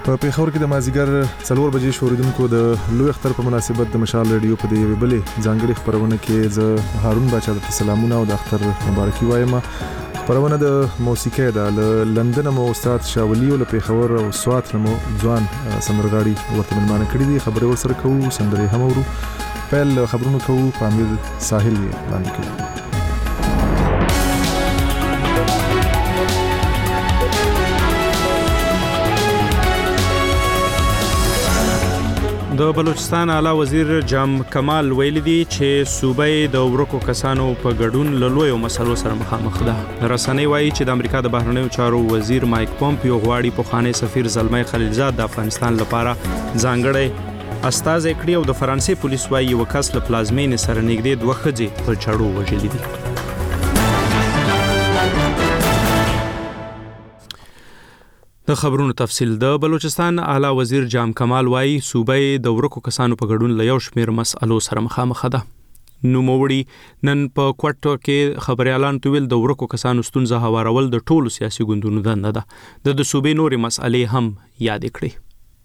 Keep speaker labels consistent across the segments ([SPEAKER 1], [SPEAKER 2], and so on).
[SPEAKER 1] په پیښور کې د مازیګر 4 بجې شوریدونکو د لوی اختر په مناسبت د مشال ریډیو په دې بلې ځانګړي خبرونه کې زه هارون باچا د سلامونه او د اختر مبارکي وایم. خبرونه د موسیقي د لندن مو استاد شاولی او له پیښور او سوات مو ځوان سندرغاړي ورته ملمانه کړي دي. خبرې ورسره کوو، سندرې هم ورو. پیل خبرونه کوو په امیر ساحل باندې کوي.
[SPEAKER 2] د بلوچستان اعلی وزیر جام کمال ویلي دي چې صوبې د ورکو کسانو په ګډون له لویو مسلو سره مخامخ ده. رسنۍ وایي چې د امریکا د بهرنیو چارو وزیر مایک پومپیو غواړي پخوانی سفیر زلمي خلیلزاد د افغانستان لپاره ځانګړی استازی کړي او د فرانسې پولیس وایي یو کس له پلازمینې سره نږدې 2 ښځې په چړو وژلي دي. د خبرونو تفصیل. د بلوچستان اعلی وزیر جام کمال وایي صوبې د ورکو کسانو په ګډون له یو شمېر مسألو سره مخامخ ده. نوموړي نن په کوټه کې خبريالان تویل د ورکو کسانو ستونزه هوارول د ټولو سیاسي ګوندونو دنده ده. د صوبې نورې مسألې هم یاد کړې.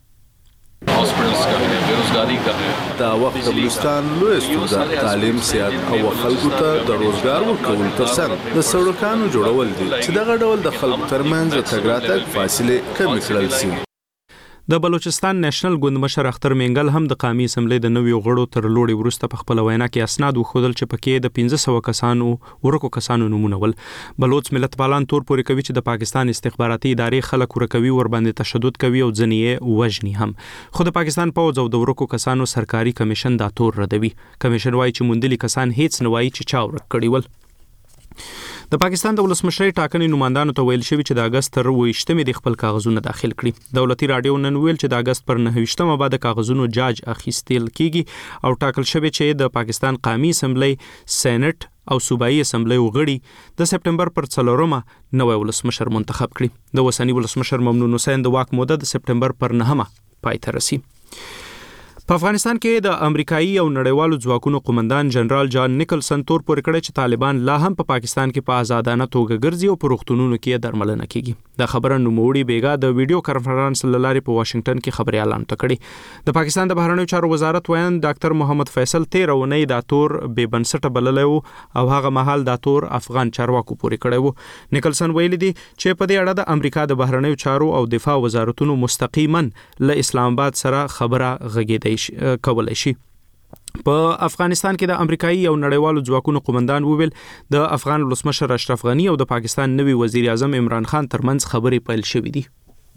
[SPEAKER 3] دا وخت د بلوچستان لوی ستونزه تعلیم، صحت او خلکو ته د روزګار ورکول ترڅنګ د سړکانو جوړول دي چې دغه ډول د خلکو ترمنځ د تګ راتګ فاصله کمې کړل شي.
[SPEAKER 2] د بلوچستان نېشنل ګوند مشر اختر منګل هم د قومي اسمبلی د نویو غړو تر لوړې وروسته په خپل وینا کې اسناد وښودل چې پکې د 1500 کسانو ورکو کسانو نمونه ول. بلوچ ملت پالان تور پورې کوي چې د پاکستان استخباراتي ادارې خلک ورکوي، ور باندې تشدد کوي او ځنې وژني هم. خو د پاکستان پوځ او د ورکو کسانو سرکاري کمیشن دا تور ردوي. کمیشن وایي چې موندلي کسان هیڅ نه وایي چې چا ورک کړي ول. د پاکستان د ولسمشرۍ ټاکنې نمائندانو ته ویل شوی چې د اگست تر 28مې د خپل کاغذونه داخل کړي. دولتي رادیو نن ویل چې د اگست پر 29مه بعد کاغذونو جاج اخیستل کیږي او ټاکل شوی چې د پاکستان قومي اسمبلی، سېنات او صوبایي اسمبلی وغړي د سپټمبر پر 4مه نوی ولسمشر منتخب کړي. د وسنی ولسمشر ممنون حسین د واک موده د سپټمبر پر 9مه پای ته رسي. په افغانستان کې د امریکایي او نړیوالو ځواکونو قومندان جنرال جان نیکلسن تور پورې کړی چې طالبان لا هم په پاکستان کې په آزادانه توګه ګرځي او په روغتونونو کې درملنه کوي. دا خبره نوموړي بیګا د ویډیو کانفرنس لارې په واشنگټن کې خبري اعلان کړی. د پاکستان د بهرنیو چارو وزارت وایي ډاکټر محمد فیصل 13 اونۍ دا تور بې بنسټه بللی او هغه مهال دا تور افغان چارواکو پورې کړی و. نیکلسن ویلي دي چې په دې اړه د امریکا د بهرنیو چارو او دفاع وزارتونو مستقیما له اسلام آباد سره خبره غږیدي کولای شي. په افغانستان کې د امریکایي او نړیوالو ځواکونو قومندان وویل د افغان ولسمشر اشرف غنی او د پاکستان نوی وزیر اعظم عمران خان ترمنځ خبرې پیل شوې دي.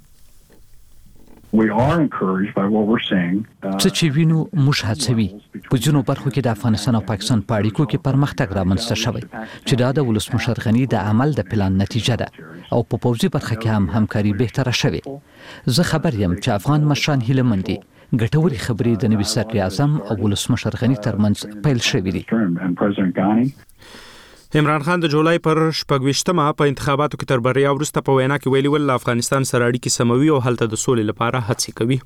[SPEAKER 4] څه چې وینو موږ هڅوي په ځینو برخو کې د افغانستان او پاکستان په اړیکو کې پرمختګ رامنځته شوی چې دا د ولسمشر غنی د عمل د پلان نتیجه ده او په پوځي برخه کې هم همکاري بهتره شوه. زه خبر یم چې افغان مشران هیله مند دي. ګټوري خبرې د نوي صدر اعظم او ولسمشر غنی ترمنځ پیل شوې دي.
[SPEAKER 2] عمران خان د جولای پر 28مه په انتخاباتو کې تر بریا وروسته په وینا کې ویلي ول افغانستان سره اړیکې سموي او هلته د سولې لپاره هڅې کوي.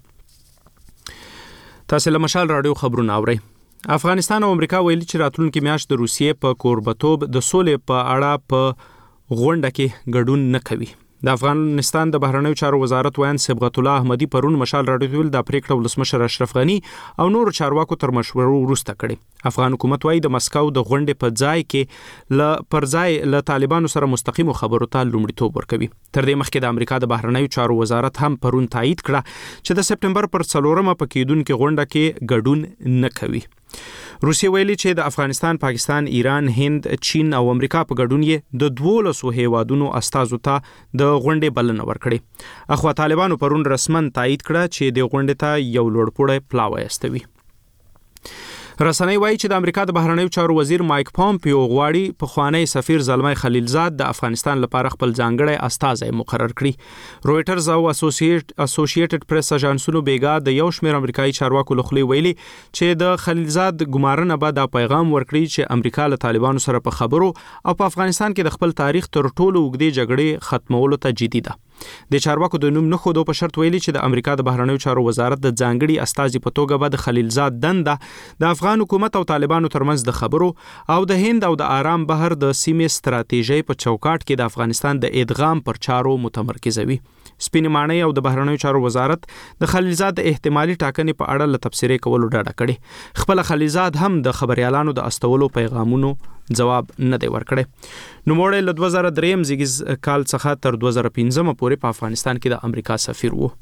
[SPEAKER 2] تاسو له مشال رادیو خبرونه اورئ. افغانستان او امریکا ویلي چې راتلونکي میاشت د روسیې په کوربتوب د سولې په اړه په غونډه کې ګډون نه کوي. د افغانستان د بهرنیو چارو وزارت وایي صبغت الله احمدی پرون مشال رادیو ویل د پریکړه ولسمشر اشرف غنی او نور چارواکو تر مشورو وروسته کړي. افغان حکومت وایي د مسکو د غونډې په ځای کې پر ځای له طالبانو سره مستقیم خبرو ته لومړیتوب ورکوي. تر دې مخکې د امریکا د بهرنیو چارو وزارت هم پرون تایید کړه چې د سپټمبر پر 4مه په کېدونکو غونډه کې ګډون نه کوي. روسیه ویلي چې د افغانستان، پاکستان، ایران، هند، چین او امریکا په ګډون یې د 12 هیوادونو استازو ته د غونډې بلنه ورکړې. اخوا طالبانو پرون رسمن تایید کړه چې د غونډې ته یو لوړپوړی پلاوی استوي. رسنۍ وایي چې د امریکا د بهرنیو چارو وزیر مایک پومپیو غواړي پخوانی سفیر زلمي خلیلزاد د افغانستان لپاره خپل ځانګړی استازی مقرر کړي. رويټرز او اسوسییټډ پریس اژانسونو بیګا د یو شمېر امریکایي چارواکو لخوا ویلي چې د خلیلزاد ګمارنه به د پیغام ورکړي چې امریکا له طالبانو سره په خبرو او په افغانستان کې د خپل تاریخ تر ټولو اوږدې جګړې ختمولو ته جدي ده. د چارواکو د نوم نه خودو په شرط ویلي چې د امریکا د بهرنیو چارو وزارت د ځانګړي استازي په توګه به د خلیلزاد دنده د افغان حکومت او طالبانو ترمنځ د خبرو او د هند او د آرام بحر د سیمې ستراتیژي په چوکاټ کې د افغانستان د ادغام پر چارو متمرکزوي. سپینې ماڼۍ او د بهرنیو چارو وزارت د خلیلزاد احتمالي ټاکنې په اړه له تبصرې کولو ډډه کړې. خپل خلیلزاد هم د خبريالانو د استولو پیغامونو جواب نه دی ورکړی. نوموړی له 2003 زیږیز کال څخه تر 2015 پورې په افغانستان کې د امریکا سفیر وو.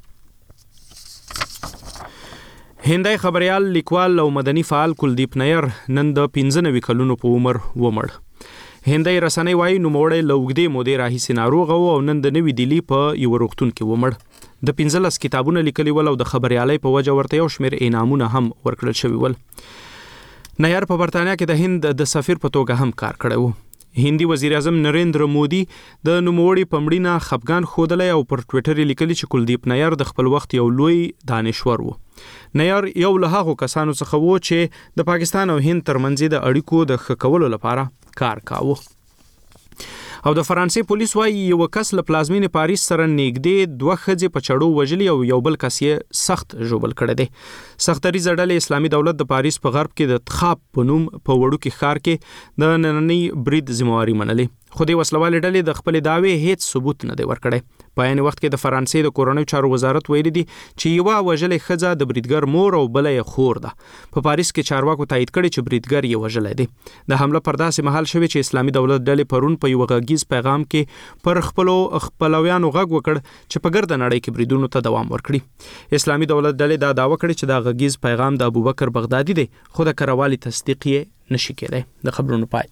[SPEAKER 2] هندای خبريال لیکوال او مدني فعال کلدیپ نیر نن د 95 کلونو په عمر ومړ. هندای رسنۍ وايي نوموړی له اوږدې مودې راهیسې ناروغ و او نن د نوي دلی په یو روغتون کې ومړ. د 15 کتابونه لیکلي ول او د خبريالۍ په وجه ورته یو شمېر انعامونه هم ورکړل شوي ول. نیر په برتانیا کې د هند د سفیر په توګه هم کار کړی و. هندي وزیر اعظم نریندر مودي د نوموړي په مړینه خفګان ښودلی او پر ټویټر لیکلي چې کلدیپ نیر د خپل وخت یو لوی دانشور و. نیر یو له هغو کسانو څخه و چې د پاکستان او هند ترمنځ د اړیکو د ښه کولو لپاره کار کاوه. او د فرانسې پولیس وايي یو کس له پلازمینې پاریس سره نږدې 2 ښځې په چړو وژلي او یو بل کس یې سخت ژوبل کړی دی. سختریزه ډلې اسلامي دولت د پاریس په غرب کې د تخاب په نوم په وړوکي ښار کې د نننۍ برید ذمہواري منلې. خو د وسلوالې ډلې د خپل دعوی هیڅ ثبوت نه دی ورکړی. په عین وخت کې د فرانسې د کورنیو چارو وزارت ویلي دی چې یو وژلې ښځه د بریدګر مور او بل یې خور ده. په پاریس کې چارواکو تایید کړي چې بریدګر یې وژلې دی. د حمله پر داسې مهال شوی چې اسلامي دولت ډلې پرون په یو غږیز پیغام کې پر خپلویانو غږ وکړ چې په ګرد نړۍ کې بریدونو ته دوام ورکړي. اسلامي دولت ډلې دا دعوه کړې چې دا غږیز پیغام د ابوبکر بغدادي دی خو د کروالي تصدیق یې نشي کېدای. د خبرونو پای.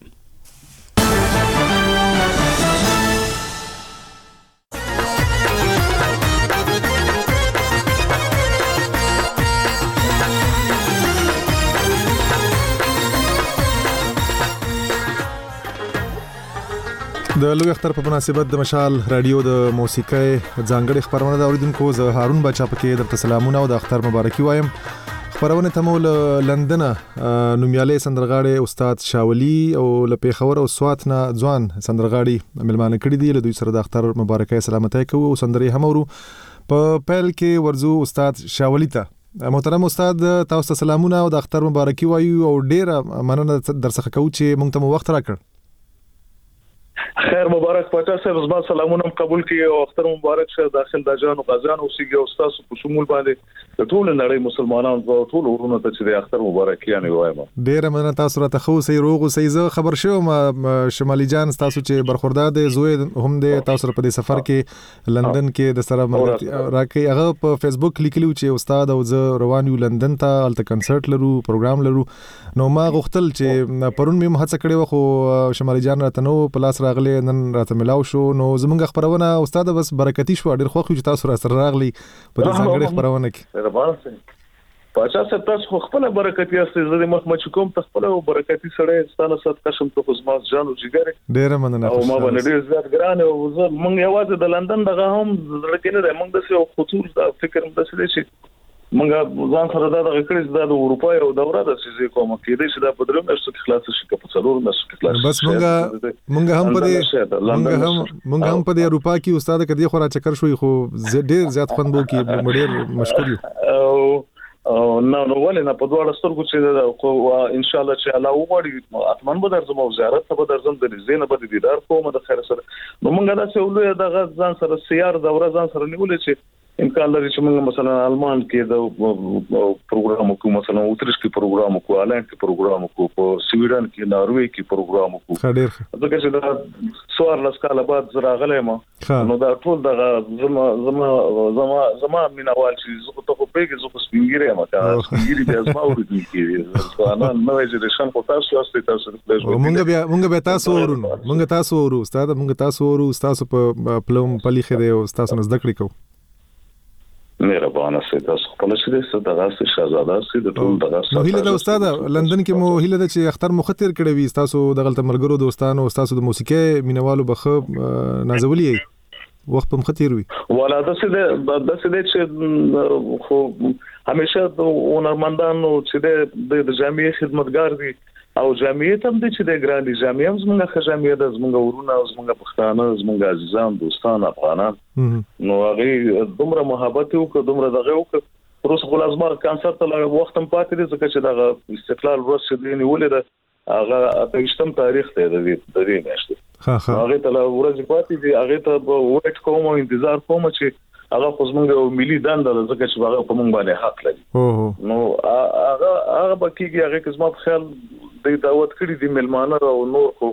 [SPEAKER 1] د لوی اختر په مناسبت د مشال رادیو د موسیقۍ ځانګړي خبرونه د اوریدونکو زه هارون بچا پکې درته سلامونه او د اختر مبارکي وایم. خبرونه ته مو لندن نومیالي سندرغاړي استاد شاولي او له پیښور او سوات نه ځوان سندرغاړي ملمانه کړي دي. له دوی سره د اختر مبارکي سلامتۍ کوو او سندري هم ورو. په پیل کې ورزو استاد شاولي ته. محترم استاد تاسو ته سلامونه او د اختر مبارکي وایو او ډیره مننه درڅخه کوو چې موږ ته وخت راکړ.
[SPEAKER 5] خیر مبارک پاچا صاحب زما سلامونه قبول کړئ او اختر مبارک شه داخل د جانو غزان او سیګي او تاسو په شمول باندې د ټول نړۍ مسلمانانو او ټول ورونو ته چې د اختر مبارک یانه وایم.
[SPEAKER 1] ډیره مننه تاسو راته خو سي روغ او سي زه خبر شوم شمالي جان تاسو چې برخوردار دي زوی هم دي تاسو په دې سفر کې لندن کې د سره راکې هغه په فیسبوک لیکلو چې استاد او زه روان یو لندن ته الته کنسرت لرو پروګرام لرو. نو ما غوښتل چې پرون مې هڅه کړې و خو شمالي جان راته نو پلاس راغلی نن راته ملاو شو. نو زمونږ خبرونه استاد بس برکتی شو ډیر خوښ چې تاسو را سره راغلی په دې څنګه خبرونه کې.
[SPEAKER 5] پاچا صاحب تاسو خپل برکتی یاست زه مخ مچ کوم تاسو خپل برکتی سره ستانه ست قسم ته خدمت جانو جګره
[SPEAKER 1] ډیر مننه
[SPEAKER 5] او ما باندې ډیر زیات ګران او زه مونږ یوازې د لندن دغه هم لکه نه مونږ د څه خطور د فکر مدسلې شي مونږ ځان سره دا د کړي د اروپا او دوره د سيزي کوم کې دې چې دا په درو مېشتو کې خلاص شي په څلور مېشتو کې خلاص.
[SPEAKER 1] بس مونږ هم په دې اروپا کې استاد کدي خو را چکر شوې خو ډیر زیات خوند بو کې ډیر مشکور یو
[SPEAKER 5] او نو ولې نه په دوه سترګو چې ان شاء الله چې الله وغواړي اتمن به درځم او زیارت ته به درځم د زینب د دیدار کوم د خیر سره. نو مونږ دا څه ولې د ځان سره سیار دوره ځان سره نیولې چې امکان لري چې موږ مثلا آلمان کې د پروګرام کو مثلا اوترش کې پروګرام کو هالند کې پروګرام کو په سویډن کې ناروې کې پروګرام کو
[SPEAKER 1] خډیر
[SPEAKER 5] ځکه چې دا څوار لسکاله بعد زرا غلې ما نو دا ټول د زما مینوال چې زه ته په پیګ زه په سپینګری ما تا سپینګری د ازما ورته کې انا نوې جنریشن خو تاسو تاسو
[SPEAKER 1] مونږ به تاسو ورو استاد مونږ تاسو ورو تاسو په پلوم پلی خره او تاسو نزد کړی کو
[SPEAKER 5] مهربانه سي تاسو خپل شې دغه شهزاده سي د ټول دغه
[SPEAKER 1] نو هیله د استاد لندن کې مو هیله د چې اختر مخاطر کړی وي تاسو دغه تمرګرو دوستانو تاسو د موسیقي مینوالو بخه نازولي وخت په مخاطر وي
[SPEAKER 5] ولا د څه چې خو همیشه د هنرمندانو چې د جامعي خدمتګار دي او جامعي ته د چې د ګران دي جامعي هم زموږه جامعي د زموږه ورونه او زموږه پښتانه زموږه عزیزان دوستان افغانان نو هغه دومره محبت او دومره دغه او پروسه خلاص ما کنسرت له وخت هم پاتې دي ځکه چې د استقلال ورځ دی نیولې ده هغه اتهشتم تاریخ ته د دې میاشتې هغه ته ورځ پاتې دي هغه ته وایټ کوم او انتظار کوم چې هغه خو زموږ ملي دنده ده ځکه چې هغه په موږ باندې حق لري نو هغه بکیږي هغه کې زما په خیال د دعوت کړي دي ملمانه او نور خو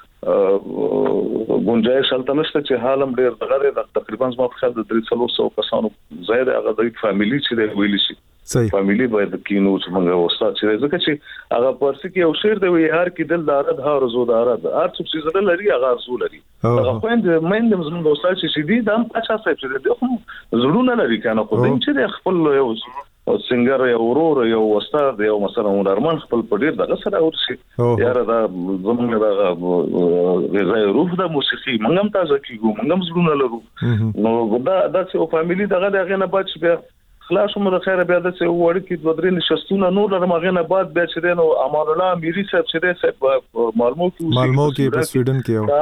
[SPEAKER 5] گنجائش هلته نشته چې حالم ډیر دغه د تقریبا زما په خیال د 300 کسانو زیات هغه د فاميلي چې د ویل شي فاميلي باید کینو چې موږ استاد چې ځکه چې هغه پرسي کې یو شعر دی هر کې دل دارد هر زو دارد هر څه چې زړه لري هغه ارزو لري هغه خويند مېند زموږ استاد چې دي دا پچا صاحب چې دی خو زړونه لري کنه خو دین چې خپل یو سنگر یو ورور یو استاد یو مثلا هنرمن خپل پډیر دغه سره ورسي یار دا زموږ د غیر روح د موسیقي منګم تاسو کیږو منګم زړونه لرو نو دا چې فاميلي دغه نه بچ بیا خلاص مو د خیره بیا د څه وړ کې د درې نشستونه نور لرم هغه نه بعد بیا چې نو امان الله اميري صاحب چې صاحب مالمو کې په سویډن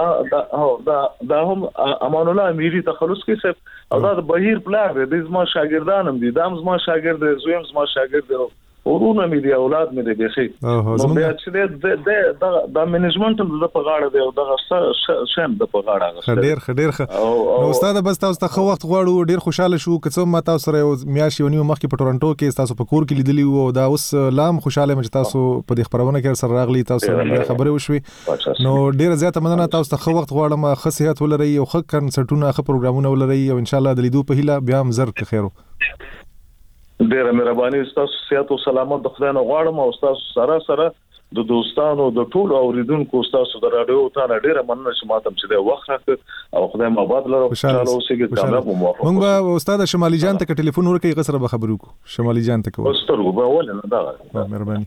[SPEAKER 5] کې دا هم امان الله اميري تخلص کې صاحب او دا بهیر پلان دی د زما شاګردانم دي دا زما شاګرد زویم زما شاګرد ورونه مې دي اولاد مې دي بيخي نو بیا چې دا منیجمنت د په غاړه دی او دا شم د په غاړه
[SPEAKER 1] ډیر نو استاد بس تاسو ته خو وخت غواړو ډیر خوشاله شو که څه ما تاسو سره میاشي ونیو مخکې په ټورنټو کې تاسو په کور کې لیدلی او دا اوس لام خوشاله مې تاسو په دې خبرونه کې سره راغلی تاسو خبرې وشوي نو ډیر زیاته مننه تاسو ته خو وخت غواړم ښه صحت ولرئ او ښه کنسرټونه ښه پروګرامونه ولرئ او ان شاء الله د لیدو په هیله بیا هم زر که خیرو
[SPEAKER 5] ډیره مهرباني تاسو صحت او سلامت د خدای نه غواړم او تاسو سره د دوستانو د ټولو اوریدونکو تاسو د رادیو ته ډیره مننه چې ماته چې د وخت راکړ او خدای مباد لرو خوشاله اوسئ کامیاب او موفق
[SPEAKER 1] موږ به استاد شمالي جان ته ټلیفون ورکړي غسر به خبرو کو شمالي جان ته کو
[SPEAKER 5] استرو به ولنه دا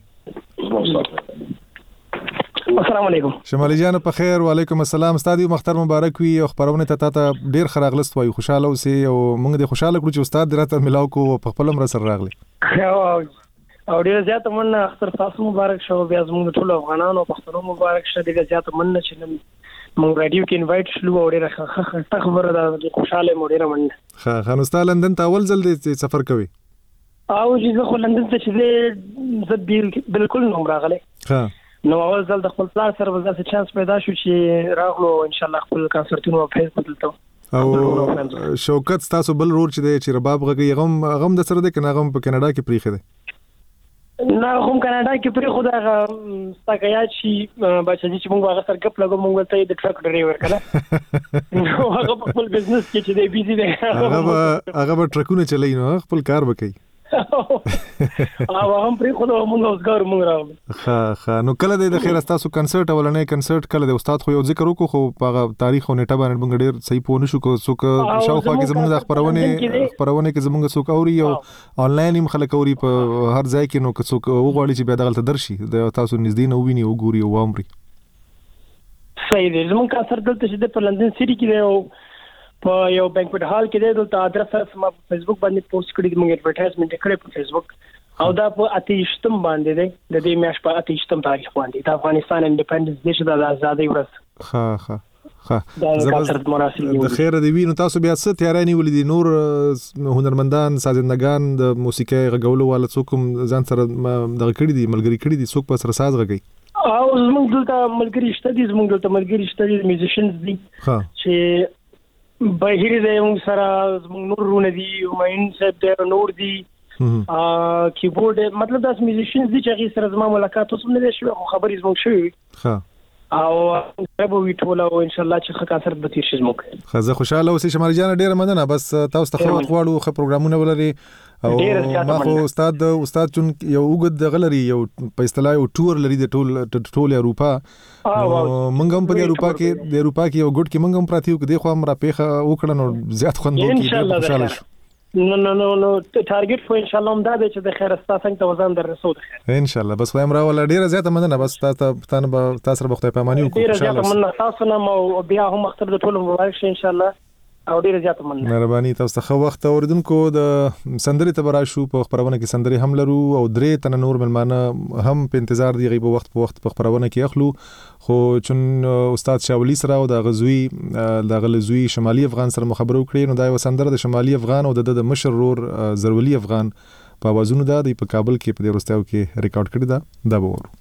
[SPEAKER 1] مهرباني
[SPEAKER 6] السلام علیکم
[SPEAKER 1] شمالي جان په خیر وعلیکم السلام استاد مختار مبارک وي او خبرونه ته ډیر خراغلست وای خوشاله اوسئ او موږ د خوشاله کړو چې استاد راته ملاو کو په خپل امر سره راغلی
[SPEAKER 6] او ډیر زیات مننه اختر تاسو مبارک شو بیا زموږ ټول افغانانو پښتنو مبارک شه ډیر زیات مننه چې موږ رادیو کې انوایټ شلو او ډیر ښه خبره ده خوشاله مو ډیر مننه
[SPEAKER 1] ښه نو استاد لندن ته اول ځل د سفر کوي
[SPEAKER 6] او چې خو لندن ته چې زه بالکل نو راغله
[SPEAKER 1] ښه
[SPEAKER 6] نو اول ځل د خپل پلار سره وځه چانس پیدا شو چې راغلو ان شاء الله خپل کنسرټونو په فیس بدلته
[SPEAKER 1] او شوکت تاسو بل رور چې د رباب غږی غم د سره د کنه غم په کینیډا کې پریخه ده
[SPEAKER 6] نه هم کینیډا کې پری خو دا ستګیا چې بچی چې موږ هغه سره غپ لګو موږ ته د ټرک ډرایور کړه نو هغه خپل بزنس کې چې دی بیزی دی
[SPEAKER 1] هغه ټرکونه چلای نو خپل کار وکړي
[SPEAKER 6] او هم پری خو موږ اوسګار موږ راغلو
[SPEAKER 1] ښه نو کله د خیر تاسو کنسرت ولنې کنسرت کله د استاد خو یو ذکر وکړو خو په تاریخ او نیټه باندې موږ ډیر صحیح پوه نشو کو څوک شاوخوا کې زموږ د خبرونه کې زموږ څوک اوري او آنلاین هم خلک اوري په هر ځای کې نو څوک وغواړي چې بیا دغلت درشي د تاسو نږدې نو ویني او ګوري او عمري
[SPEAKER 6] صحیح دی زموږ کنسرت دلته چې په لندن سيټي کې دی په یو بانکوټ هال کې دی دلته ادرس سره ما په فیسبوک باندې پوسټ کړی موږ ایڈورټایزمنت کړی په فیسبوک او دا په 28 باندې دی د دې میاشت په 28 تاریخ باندې د افغانستان انډیپندنس ډے د آزادۍ ورځ
[SPEAKER 1] ښه د خیر دی وینو تاسو بیا څه تیاری نیولې دي نور هنرمندان سازندگان د موسیقي غږولو والا څوک ځان سره دغه کړی دي ملګری کړی دي څوک په سر ساز غږی
[SPEAKER 6] او زموږ دلته ملګری شته دي زموږ دلته ملګری شته دي میوزیشنز دي چې بهیر دی موږ سره زموږ نور رونه دي ماین صاحب دی نور دي کیبورډ مطلب داس میوزیشنز دي چې هغه سره زما ملاقات اوس نه شوی خو خبرې زموږ شوی
[SPEAKER 1] ښه
[SPEAKER 6] او به وی ټول او ان شاء الله چې کنسرت به تیر شي زموږ
[SPEAKER 1] خزه خوشاله اوسې شمال جان ډیر مننه بس تاسو ته خو غواړو خو پروګرامونه ولري او ما خو استاد چون یو وګد غلري یو په اصطلاح یو ټور لري د ټول اروپا منګم په اروپا کې یو ګډ کې منګم پراتی کې د خو امر پیخه وکړه نو زیات خوند وکړي خوشاله شو
[SPEAKER 6] نو ټارګټ خو ان شاء الله مدا چې د خیر استا څنګه توازن در رسول
[SPEAKER 1] ان شاء الله بس وایم راول ډیره زیاته مننه بس تاسو به خدای پاماني وکړو
[SPEAKER 6] ډیره زیاته مننه تاسو نه او بیا هم اختر د ټول مبارک شه ان شاء الله او ډیره زیاته مننه
[SPEAKER 1] مهرباني تاسو ته وخت اوریدونکو د سندري ته براشو په خبرونه کې سندري هم لرو او درې تن نور ملمانه هم په انتظار دی غیب وخت په وخت په خبرونه کې اخلو خو چون استاد شاولی سره او د غزوی د غلزوی شمالي افغان سره مخابره وکړي نو دا یو سندره د شمالي افغان او د مشر رور زرولی افغان په اوازونو دا د کابل کې په ورستاو کې ریکارډ کړی دا به ورو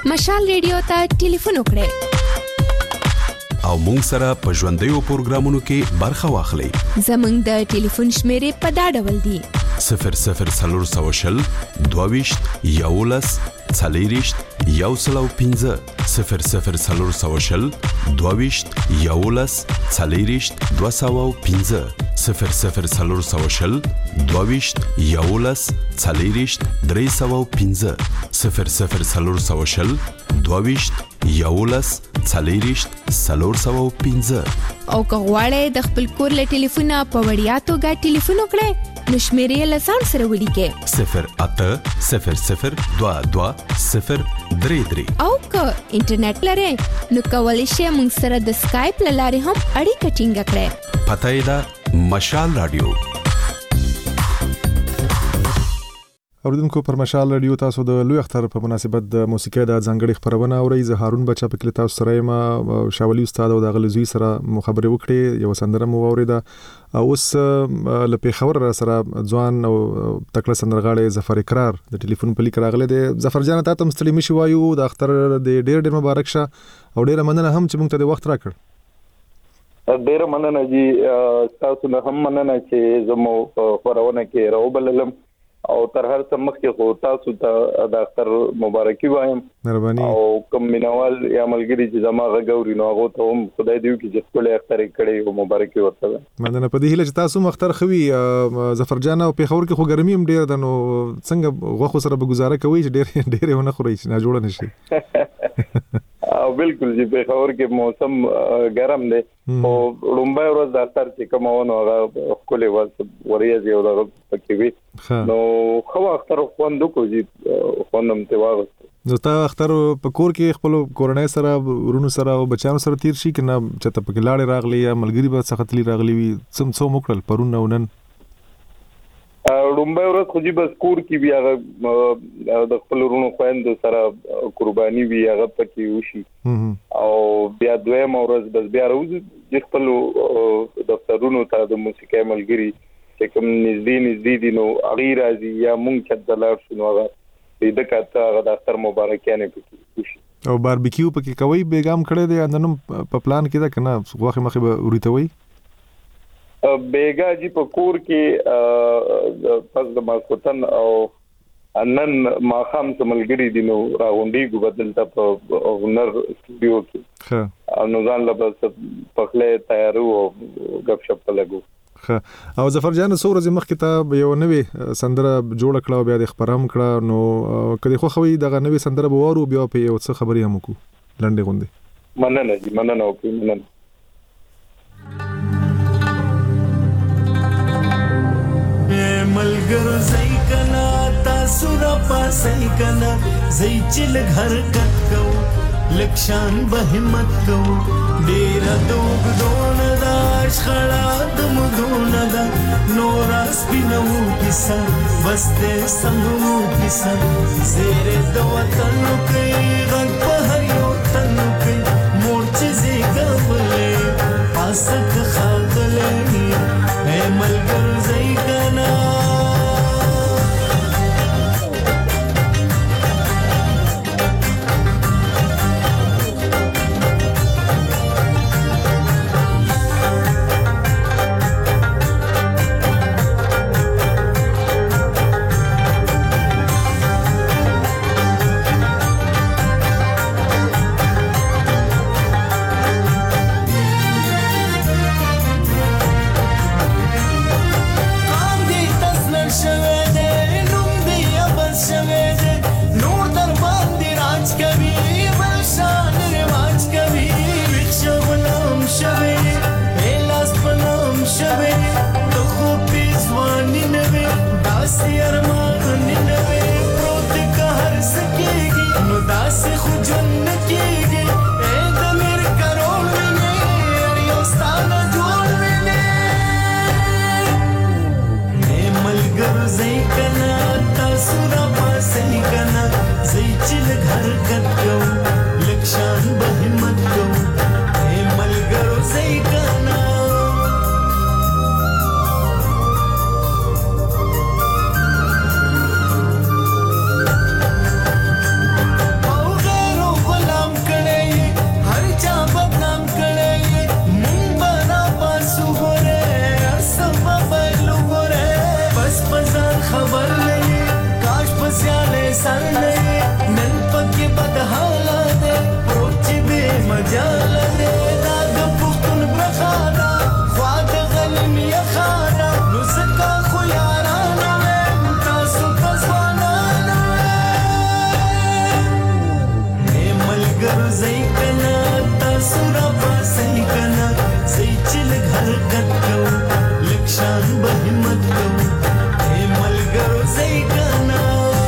[SPEAKER 7] مشال ریډیو ته ټلیفون وکړئ
[SPEAKER 8] او مونږ سره په ژوندیو پروګرامونو کې برخه واخلئ.
[SPEAKER 7] زموږ د ټلیفون شمیرې په دا ډول دي:
[SPEAKER 8] 0040 22 11 40 105 0040 22 11 40 205 0040 22 11 40 305 0040 22 11 40 305.
[SPEAKER 7] او که غواړئ د خپل کور له ټلیفونه په وړیا توګه ټلیفون وکړئ نو شمیرې له ځان سره ولیکئ
[SPEAKER 8] 0800 22 033.
[SPEAKER 7] او که انټرنیټ لرئ نو کولی شئ موږ سره د سکایپ له لارې هم اړیکه ټینګه کړئ.
[SPEAKER 8] پته یې ده مشال رادیو.
[SPEAKER 1] اوریدونکو پر مشال رادیو تاسو د لوی اختر په مناسبت د موسیقۍ د ځانګړي خبرونه اورئ. زه هارون بچا په کلی تاسو سره یم. شاولي استاد او د غلزوی سره مخابره وکړي، یو سندره مو اوریده. اوس له پیښور سره ځوان او تکړه سندرغاړي ظفر اقرار د ټلیفون په لیک راغله. د ظفر جان ته تم ستړي مشي وایو د اختر د ډېر مبارک شه او ډېر مننه هم چې موږ ته د وخت راکړ.
[SPEAKER 5] ډېر مننه جی، تاسو نه هم مننه چې زمو خبرونه کې راوبللم او تر هر څه مخکې خو تاسو ته د اختر مبارکي وایم.
[SPEAKER 1] مهرباني.
[SPEAKER 5] او کوم مینوال یا ملګری چې زما غوړي نو هغه ته هم خدای دې وکړي چې خپل اختر کړي او مبارکي ورته.
[SPEAKER 1] مننه. په دې هیله چې تاسو مختار خوي ظفر جان او پیښور کې خو ګرمي هم ډېر ده، نو څنګه غوښو سره به گزاره کوي چې ډېر ونه خوري چې نه جوړ نشي.
[SPEAKER 5] او بالکل جی، پیښور کې موسم ګرم دی او لومبای ورځ د اختر چې کومونه هغه خپل ورځي او دغه پکې وي نو خو اختر خوند کو جی خوندم ته واغ.
[SPEAKER 1] نو تا اختر په کور کې خپل کورنۍ سره ورونو سره او بچانو سره تیر شي کنه چې ته پکې لاړې راغلی یا ملګری به سختلی راغلی وي څو موکل پرون او نن؟
[SPEAKER 5] لومبای ورځ خو جی بس کور کې بیا د خپل ورونو خويند سره قرباني وی هغه پکې وشي او بیا دویم ورځ بس بیا راوځي د خپل دفترونو ته د موسیقي ملګری چې کوم نږدې دي نو اغیر راځي یا مونږ چې دلار شنو هغه د کاته د اختر مبارکانه پکې وشي. او
[SPEAKER 1] باربیکیو پکې کوي بیګام کړه دی نن په پلان کې دا کنه غوخه مخه به وريتوي
[SPEAKER 5] بیګا جی په کور کې پس د ماسوتن او نن ما خام سملګری دي نو راوندي ګبدل ته په هنر سټوډیو کې نو ځان لبس پخله تیارو او غب شپ لګو.
[SPEAKER 1] او ظفر جان سورز مخکې ته یو نوې سندره جوړ کړه او بیا د خبرام کړه نو کله خو خوي دغه نوې سندره بوارو بیا په یو څه خبري هم کو لنډه غوندي.
[SPEAKER 5] مننه جی، مننه او مننه.
[SPEAKER 9] ملګرو زئی کنا تاسو را پاسای کنا زئی چل حرکت کو لکشان به همت کو ډیر دوغ دون داش خړا دم دون دا نور سپینو کیسه بس دې سمو کیسه زیر د وطن کې غږ په هر یو تن کې مورچې زیګولې پاسک خاغلې اے ملګرو زئی کنا نن پکې بدحاله دی پوچ به مجال دی دا د پښتون برخانا خوا د غنم یخانا نو زکا خو یارانو تاسو په ځوانانو ملګرو زئی کنا تاسو را پاسې کنا زئی چل حرکت کو لکشان به همت کو ملګرو زئی کنا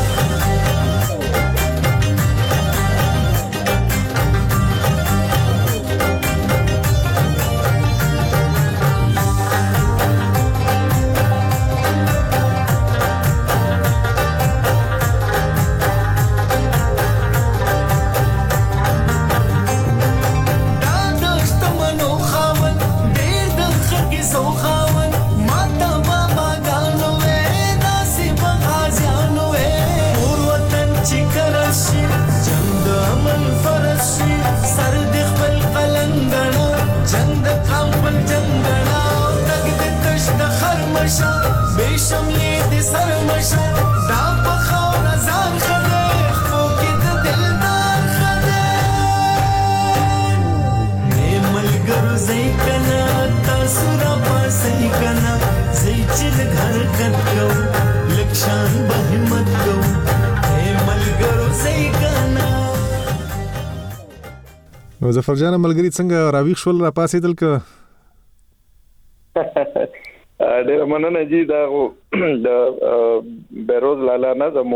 [SPEAKER 9] بشملې د سرمشه دا په خاور ځان خده خو کې د دلدار خده ملګرو زئی کنا تاسو را پاسې کنا زئی چې حرکت کو لکشان به همت کو ملګرو زئی کنا
[SPEAKER 1] ظفر جان ملګری څنګه راویښ شول را پاسې دل ک
[SPEAKER 5] ډېر مننه جی دا د بیروز لالا نه زمو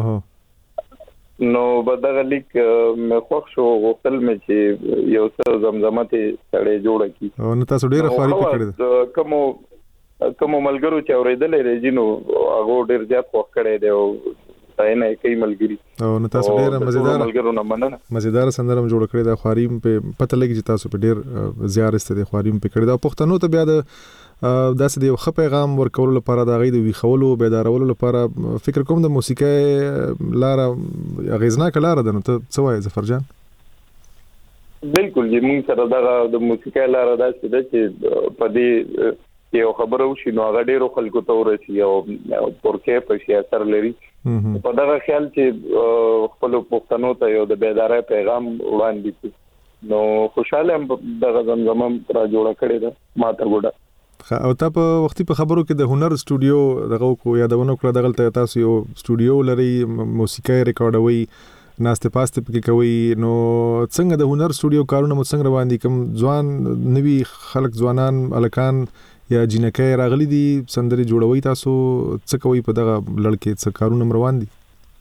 [SPEAKER 5] نو بدغه لیک مې خوښ شو غوښتل مې چې یو څه زمزمه سړی جوړه کی
[SPEAKER 1] او نو تاسو ډېر خواري پکړه
[SPEAKER 5] کوم ملګرو چې اورېدلې رېجی نو هغه ډېر زیات خوښ کړي دی او نه کوي ملګری
[SPEAKER 1] او نو تاسو ډېر مزیدار سندرم جوړ کړی دا خواریم په پته لګی چې تاسو په ډېر زیار استدې خواریم په کړی دا پښتنو ته بیا د داسې د یو ښه پیغام ورکولو لپاره د هغې د ویښولو بیدارولو لپاره فکر کوم د موسیقۍ لاره اغېزناکه لاره ده نو ته څه وایې ظفر جان؟
[SPEAKER 5] بالکل جی موږ سره دغه د موسیقۍ لاره داسې ده چې په دې یو خبره وشي نو هغه ډېرو خلکو ته ورسي او پرکیف شي اثر لري په دغه خیال چې خپلو پښتنو ته یو د بیدارۍ پیغام وړاندې کړي نو خوشحاله هم دغه زمزمه را جوړه کړې ده ماته ګوډه
[SPEAKER 1] او تا په وختي په خبرو کې د هنر سټوډیو دغه کو یادونه کړه دغه تاسو یو سټوډیو لري موسیقي ریکارډوي ناشته پاسته پکې کوي نو څنګه د هنر سټوډیو کارونه مو څنګه روان دي کوم ځوان نوی خلک ځوانان الکان یا جنکې راغلي دي سندري جوړوي تاسو څه کوي په دغه لړکې څه کارونه روان دي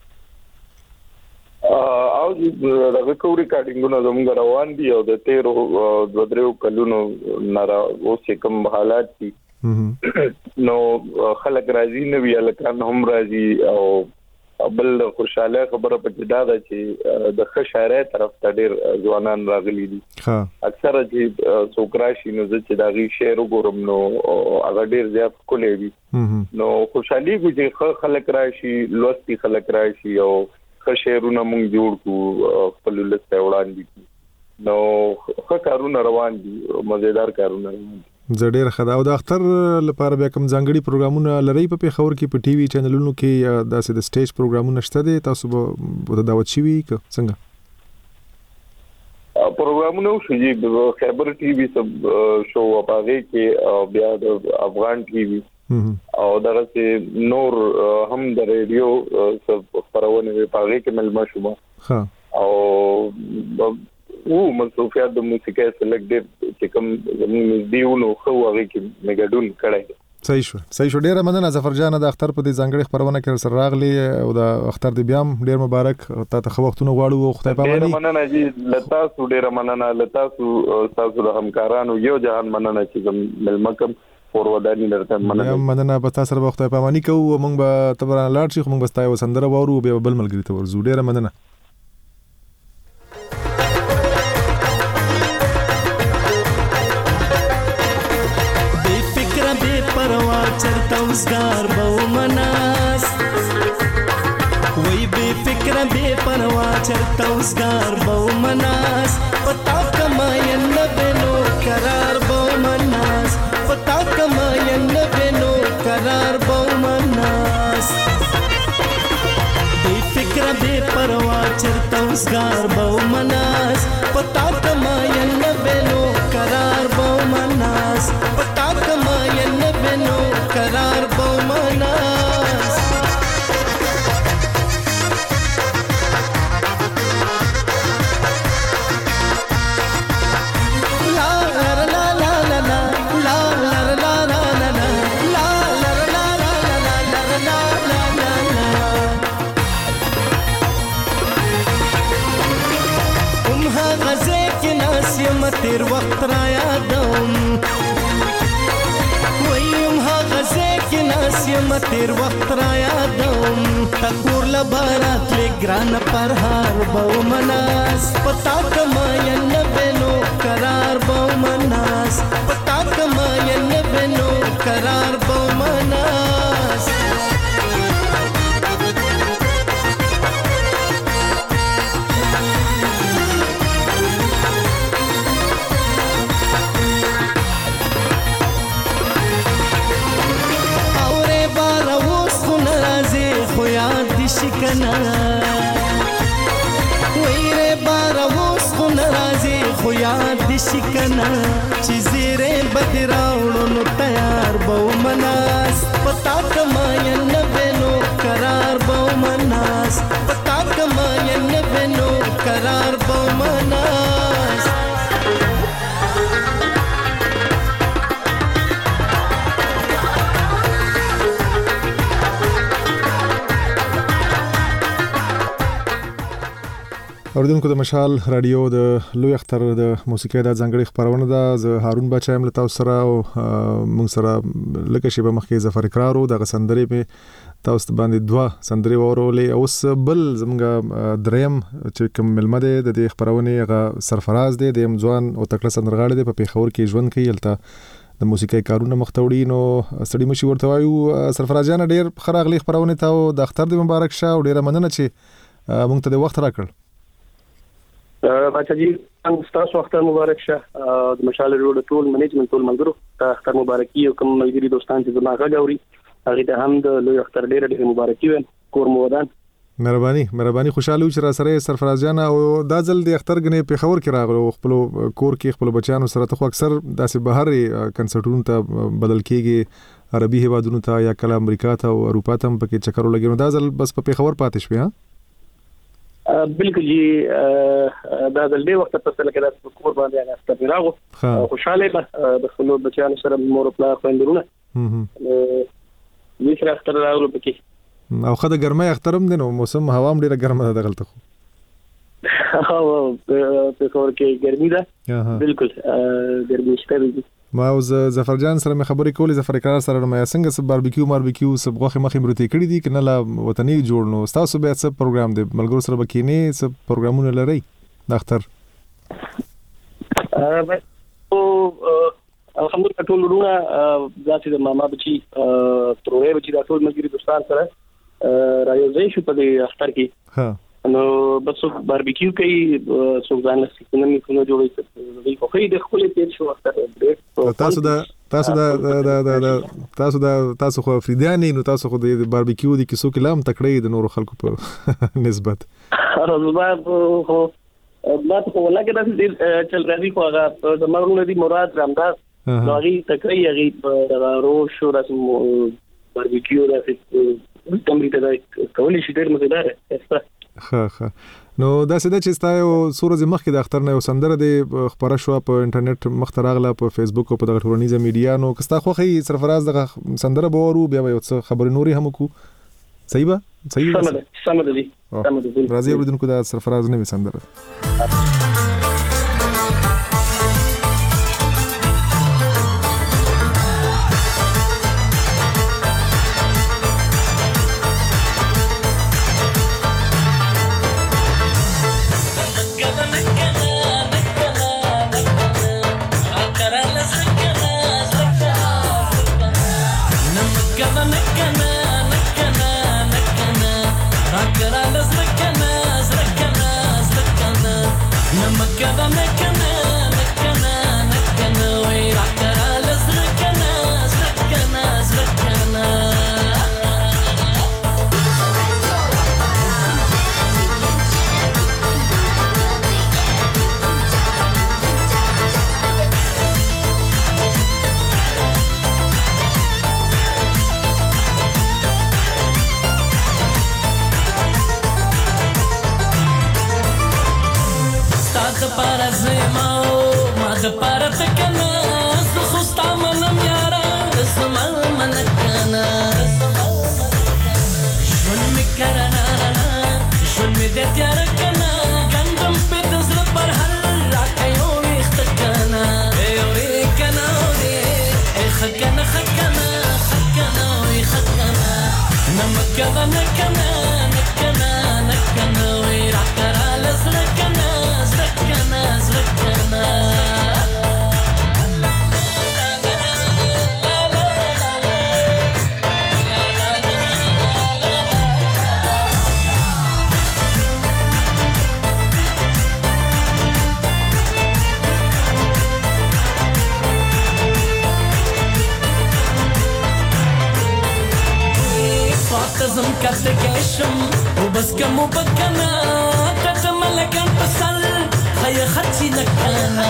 [SPEAKER 5] او دغه کو ریکارډینګونه زموږ روان دي او د 13 کلونو نارا اوس کوم حالات دي نو خلک راځي نوی الکان هم راځي او بل خوشاله خبره پکې دا ده چې د ښه شاعرۍ طرف ته ډېر ځوانان راغلي دي اکثر چې څوک راشي نو چې دا غي شعر وګورم نو هغه ډېر زیات ښکلی وي نو خوشحالي چې خلک راشي لوستي خلک راشي او ښه شعرونه موږ جوړ کړو خپل ولس ته وړاندې کړو نو ښه کارونه روان دي مزیدار کارونه روان دي
[SPEAKER 1] زه ډېر ښه ده او د اختر لپاره بیا کوم ځانګړي پروګرامونه لرئ په پېښور کې په ټي وي چینلونو کې یا داسې د سټیج پروګرامونه شته دي تاسو به دعوت شوي که څنګه
[SPEAKER 5] پروګرامونه شو جی خیبر ټي وي سب شو هغه کې بیا د افغان ټي وي او دغه نور هم د ریډیو سب خبرونه په هغه کې ملما شوما او مصروفیات د موسیقۍ سلیکټ چې کوم دیونو خو هغه کې میګډون کړای
[SPEAKER 1] صحیح شو ډیره مننه ظفر جان د اختر په دې ځانګړي خبرونه کې سره راغلي او د اختر دی بیا ډیر مبارک ته خو وختونه غواړو خدای پاماني
[SPEAKER 5] ډیره مننه جی لتاسو ډیره مننه لتاسو تاسو همکارانو یو جهان مننه چې ملمکم فورودانی درته
[SPEAKER 1] مننه په تاسو سره خدای پاماني کوو موږ به تبران لاړ شي موږ به ستایو سندره وورو به بل ملګری ته ورزو ډیره مننه
[SPEAKER 9] اوسګار بو مناس وای به فکر به پروا چرته اوسګار بو مناس پتا کما ین بنو قرار بو مناس پتا کما ین بنو قرار بو مناس به فکر به پروا روزگار بو مناس پتا کما ین بنو قرار بو مناس پتا کما ین بنو قرار بو مناس تیر وخت را یادوم ویم ها غزه کې ناس یم تیر وخت را یادوم تکور لبارات لګران پر هار بو مناس پتا کما ین بنو قرار بو مناس پتا کما ین بنو قرار بو مناس شکنا ویره باروس خو ناراضي خو یاد دي شکنا چې زیره بدراوړو نو تیار بو مناس پتا کما ین بنو قرار بو مناس پتا کما ین بنو قرار بو مناس
[SPEAKER 1] اوریدونکو د مشال رادیو د لوی اختر د موسیقي د ځانګړي خبرونه ده زه هارون بچا یم له تاسو سره او موږ سره لکه شی به مخکې ظفر اقرارو د غسندري په تاسو باندې دوه سندري ورولې اوس بل زموږ دریم چې کوم ملمه ده د خبرونه غ سرفراز ده د ځوان او تکړه سندرغاړي ده په پیښور کې ژوند کوي الته د موسیقي کارونه مختوړي نو سړي مشي ورته وایو سرفراز جان ډیر خراغلي خبرونه ته او د اختر د مبارک شه او ډیره مننه چې موږ ته د وخت راکړ
[SPEAKER 6] بچا جی تاسو اختر مبارک شه د مشال روډ ټول منیجمنت ټول ملګرو ته اختر مبارکي او کوم ملګری دوستان چې زما غاوري هغه ته هم د لوی اختر ډېر مبارکي وي کور مو ودان
[SPEAKER 1] مهرباني خوشاله و چې را سره سرفراز جان او دا ځل د اختر غنې په خبر کې راغلو خپل کور کې خپل بچانو سره ته اکثر داسې بهر کنسرټونو ته بدل کېږي عربي هیوادونو ته یا کله امریکا ته او اروپا ته پکې چکر لګینو دا ځل بس په خبر پاتې شوی ها
[SPEAKER 6] بالکل جی دا د دې وخت په سره کې د کور باندې هغه ستراغو خوشاله به د خپل بچیانو سره مور خپل خويندرونه یې سره اختر راغلو پکې
[SPEAKER 1] او خدای ګرمه اخترم دي نو موسم هوا هم ډیره ګرمه ده دغلته خو
[SPEAKER 6] او په کور کې ګرمي ده بالکل ګرمي شته
[SPEAKER 1] ما او ظفر جان سره مې خبرې کولې ظفر اقرار سره مې څنګه سب باربیکیو سب غوخه مخې مرته کړې دي کنه لا وطني جوړ نو تاسو به څه پروګرام دی ملګرو سره بکینه څه پروګرامونه لري د اختر
[SPEAKER 6] الحمدلله ټول ورونه ذاتي د ماما بچي تروې بچي د ټول ملګری دوستان سره راځي شو په اختر کې ها نو بس باربیکیو کوي څوک ځان له سیکنه کو جوړي خو خې د خپل تیر شو اختر تاسو خو افریدیانی نو تاسو خو د باربیکیو د کیسو کلام تکړه د نور خلکو په نسبت ما ته ولا کې د چل راځي خو هغه د مرونه دي مراد رمضان نو هغه تکړه هغه روش او رسم باربیکیو راځي تمرین ته کولې شي ډېر مزیدار است
[SPEAKER 1] ها نو دا سده چې تاسو سورځ مخکې د اختر نه سندره د خبره شو په انټرنیټ مختراغله په فیسبوک او په دغه ټولنیزه میډیا نو کستا خوخي سرفراز د سندره بورو بیا یو څه خبر نوري هم کو صحیح سم ده راځي ورودونکو د سرفراز نه سندره
[SPEAKER 9] para zemao ma da para takana su khusta manam yara zaman manakana shun me karana shun me de tyara kana gandam pe dazra par hal rakayo ikhtakana ore kana ore khakana khakana khakana ore khakana namakana nakana nakana nakana ore rakara lazrakana zakana zakana تزم کرتے کشم و بس کم و بکنا قدم لکن پسل خی خطی نکنا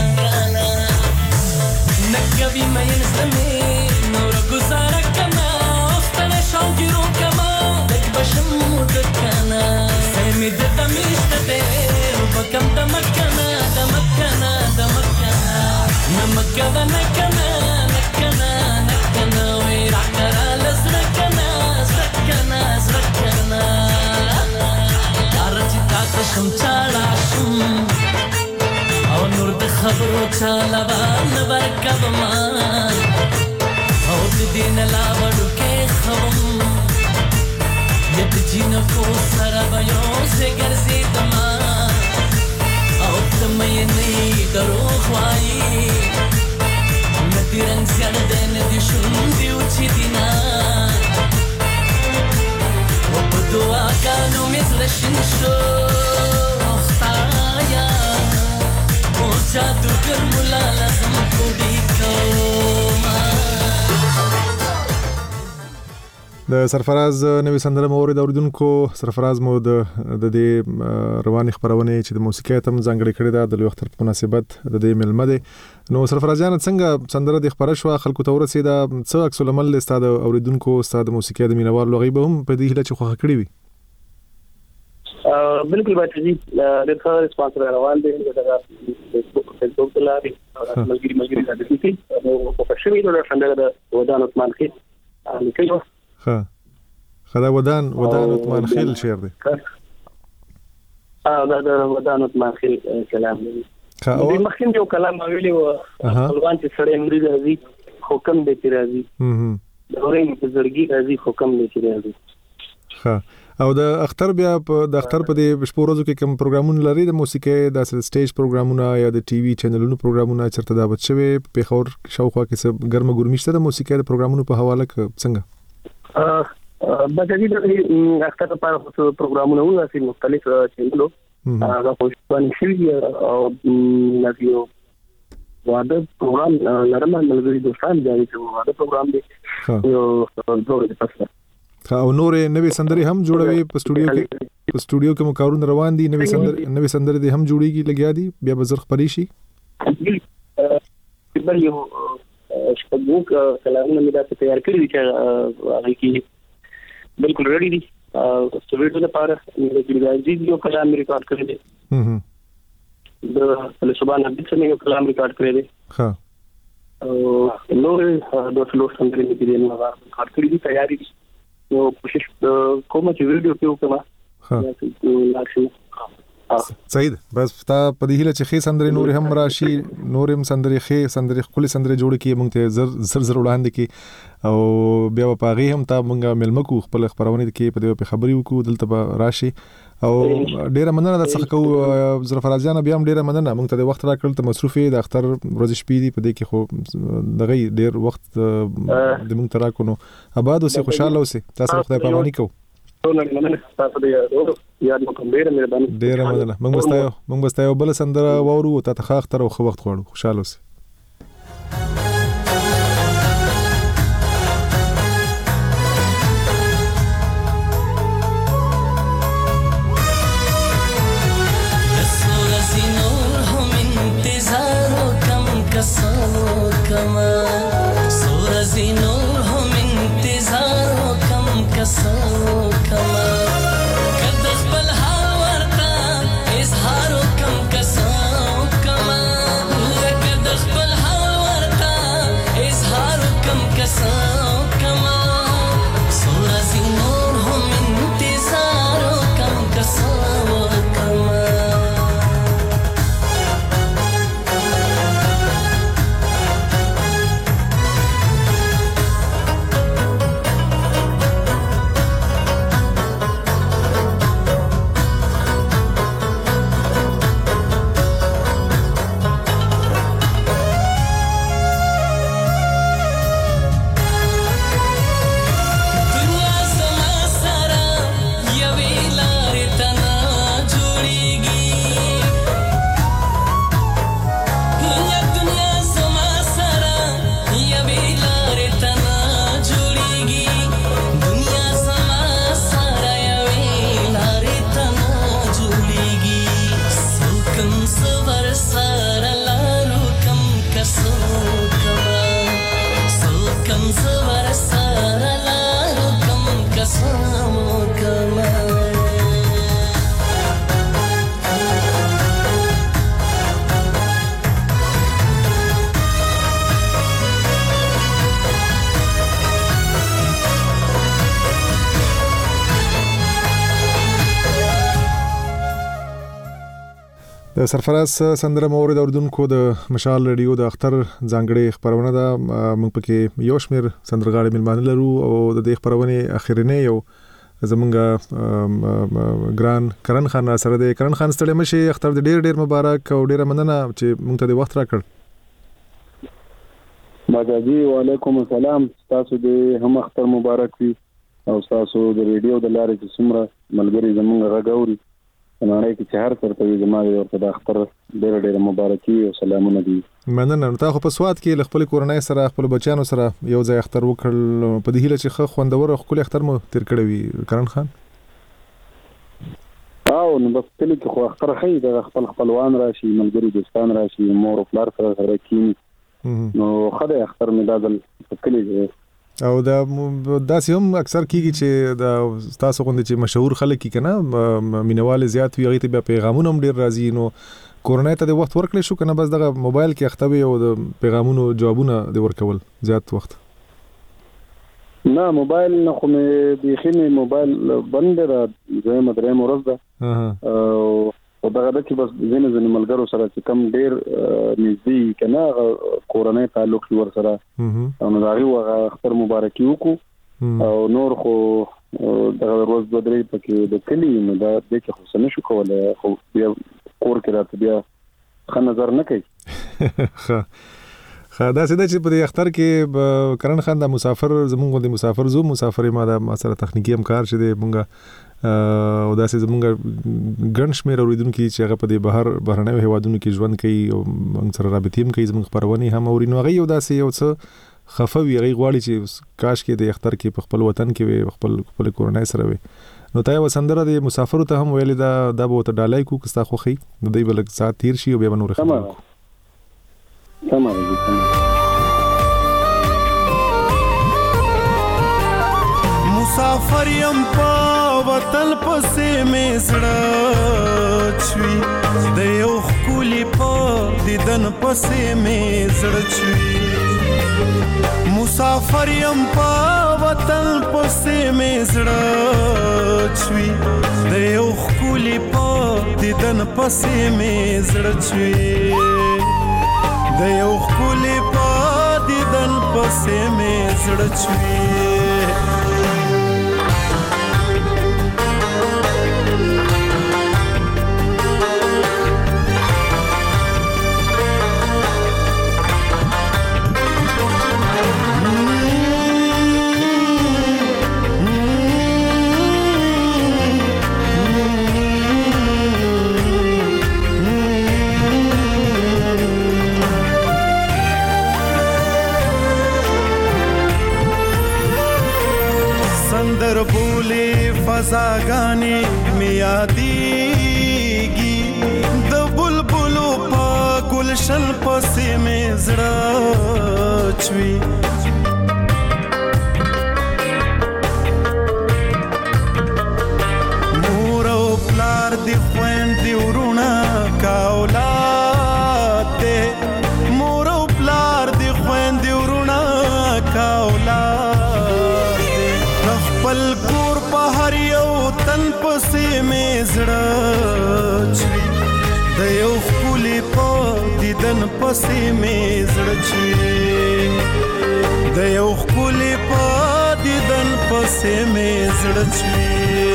[SPEAKER 9] نکبی مین زمی نور گزارا کنا افتن شانگی رو کما دک بشم و دکنا سیمی دمیشت ده و بکم دمکنا دمکنا دمکنا نمکنا نکنا نکنا نکنا ویرا کرا لزرکنا زرکنا زرکنا دارچی تاک شم چاڑا شم او نور د خبرو چالا بان برکب ما او دین لا وړو کې خبم ید جن کو سره بيو سے ګرځي دما او تمې نه درو خوای ندی رنگ سر دین دي شون دی اوچی دینا و په دعا کانو مثل شنشو خدایا او جادوګر مولا لازم کوډی کوما
[SPEAKER 1] د سرفراز نوې سندره مو اورید اوریدونکو سرفراز مو د دې رواني خبرونه چې د موسیقۍ تم ځانګړي کړی دا د لوی اختر په مناسبت د دې ملمه ده نو سرفراز جان څنګه سندره د خبره شو خلکو ته ورسېده څه عکس العمل استاد اوریدونکو استاد موسیقۍ د مینوال لغوي به هم په دې هله چې خوښه کړی وي
[SPEAKER 6] بالکل باندې د خبر سپانسر روان دي دا فیسبوک لاري ملګری د دې او په پښوی نو څنګه د ودان عثمان خیل لیکلو
[SPEAKER 1] خدا ودان عثمان خیل شعر دی
[SPEAKER 6] دا ودان عثمان خیل کلام دی د مخکې یو کلام ویلی و خپلوان چې سره امری راځي حکم دې چې راځي د اورین په زړګي راځي حکم دې چې راځي
[SPEAKER 1] او د اختر بیا د اختر په دې شپو ورځو کې کوم پروګرامونه لري د موسیقۍ د سټیج پروګرامونه یا د ټي وي چینلونو پروګرامونه چرته دا بچوي په خور شاوخوا کې څه ګرمه ګرمشته د موسیقۍ د پروګرامونو په حواله څنګه
[SPEAKER 6] بجې د اختر لپاره پروګرامونه ولاسي مختلف چینلونو هغه پوښتنه شوی او نبیو واده پروګرام لرم ملګری دوستان دی چې واده پروګرام دی یو ډول د پسه
[SPEAKER 1] او نورې نوې سندرې هم جوړوي په سټوډیو کې مکارون روان دي نوې سندرې دي هم جوړيږي لګیا دي بیا به زر خبري شي
[SPEAKER 6] بل یو شپږ کلامونه مې دا تیار کړی دي چې هغه کې بالکل ریډي دي سټوډیو لپاره مې د یو کلام ریکارډ کړی دی د سبحان الله څخه یو کلام ریکارډ کړی دی
[SPEAKER 1] ها
[SPEAKER 6] او نور د څلور سندرې مې دي نو ریکارډ کړی دي تیاری دي نو کوشش کوم چې ویډیو کې وکړم
[SPEAKER 1] صحیح بس تا په دې هله چې خې سندرې نور هم راشي نور هم سندرې خپل سندرې جوړ کړي موږ ته زر وړاندې کې او بیا په هغه هم تا موږ ملمکو خپل خبرونه کې په دې په خبري وکړو دلته به راشي او ډیره مننه د څخه کو زرفراز جان بیا هم ډیره مننه موږ ته د وخت راکړل ته مصروفي د اختر ورځ شپې دی په دې کې خو دغه ډیر وخت د موږ ترا کو نو آباد اوسې خوشاله اوسې تاسو خدای پاماني کو ډیره مننه موږ بستایو بل سندره وورو ته تخ اختر او خو وخت غواړو خوشاله اوسې
[SPEAKER 9] کم کسان کم سور سره لارو کم کسو کما سو کم سور سره لارو کم کسو کما
[SPEAKER 1] د سرفراز سندره مورد اوردونکو د مشال ریډیو د اختر ځانګړي خبرونه ده موږ پکې یو شمیر سندرغاړي ملمانه لرو او د دې خبرونه اخرینه یو زمونږ ګران کرن خان سره د کرن خان ستړي مشي اختر د ډیر مبارک او ډیر مننه چې موږ ته د وخت راکړ.
[SPEAKER 10] ماجي وعلیکم السلام، تاسو د هم اختر مبارک وي او تاسو د ریډیو د لارې چې څومره ملګری زمونږ راغوري نړۍ کې چې هر ترته وي زموږ ورته د اختر ډېر مبارکي او سلامونه دي.
[SPEAKER 1] مننه. تاسو په سواد کې خپل کورنۍ سره خپل بچیانو سره یو ځای اختر وکړل په دې هیله چې خوندور او خپل اختر مو تیر کړی وي کرن خان؟
[SPEAKER 10] او نو بس کلی کې خو اختر خې د خپلوان راشي، ملګری دوستان راشي، مور او پلار سره کېني نو خدای اختر مې دادل په کلی دی.
[SPEAKER 1] او دا داسې هم اکثر کیږي چې دا تاسو غوندې چې مشهور خلک کی کنه مینوال زیات وي هغه ته بیا پیغامونه هم ډیر راځي نو کورنۍ ته د وخت ورکړې شو کنه بس دغه موبایل کې اختوي او د پیغامونو جوابونه د ورکول زیات وخت؟
[SPEAKER 10] نه موبایل نه خو مې بيخینه موبایل بند را زه مدرې مرز ده او دغه د چې بس زینې ملګرو سره چې کم ډیر نږدې کنه کورنۍ تعلق ور سره او نو داغي وغه اختر مبارکي وکړو او نور خو دغه روز بدري پکې د کلی نو دا د کې خو څه نشو کولای خو بیا کور کې راته بیا ښه نظر نه کوي. دا سده چې په اختر کې کرن خان د مسافر زمونږ د مسافر ما د سره تخنیکی همکار چې د مونږه او داسې زمونږ ګڼ شمېر اوریدونکو چې هغه په دې بهرنیو هیوادونو کې ژوند کوي او موږ سره رابطې هم کوي زمونږ خبرونه هم اوري نو هغه یو داسې یو څه خفوي هغه غواړي چې کاش کې د اختر کې په خپل وطن کې وي خپل کورنۍ سره وي نو تا یو سندره د مسافر ته هم ویلې دا به ته ډالای کو کستا خوخي د دې بل سات تیر شي او بیا نور خبرې
[SPEAKER 9] مسافر یم په وطن پسې مې زړه چوي د یو ښکلي په دیدن پسې مې زړه چوي مسافر یم په وطن پسې مې زړه چوي د یو ښکلي په دیدن پسې مې زړه چوي د یو ښکلي په دیدن پسې مې زړه چوي فضاګانی می یادېږي د بلبلو په ګلشن پسې مې زړه چوي مور او پلار دې خویندې ورونه کا اولاد دې مور او پلار دې خویندې ورونه کا اولاد دې خپل کور په هر یو تن پسې مې زړه چوي د یو ښکلي په دیدن پسې مې زړه چوي د یو ښکلي په دیدن پسې مې زړه چوي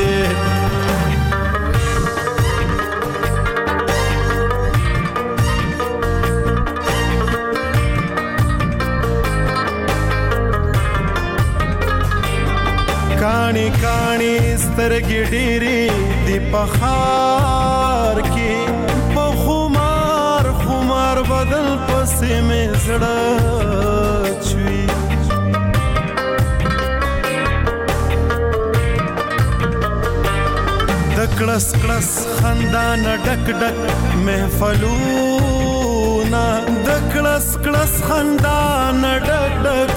[SPEAKER 9] کانی کانی سترګې ډېرې دی په ښار کې په خمار بدن پسې مې زړه چوي د کړه کلس کلس خندان ډک ډک محفلونه د کلس کلس خندان ډک ډک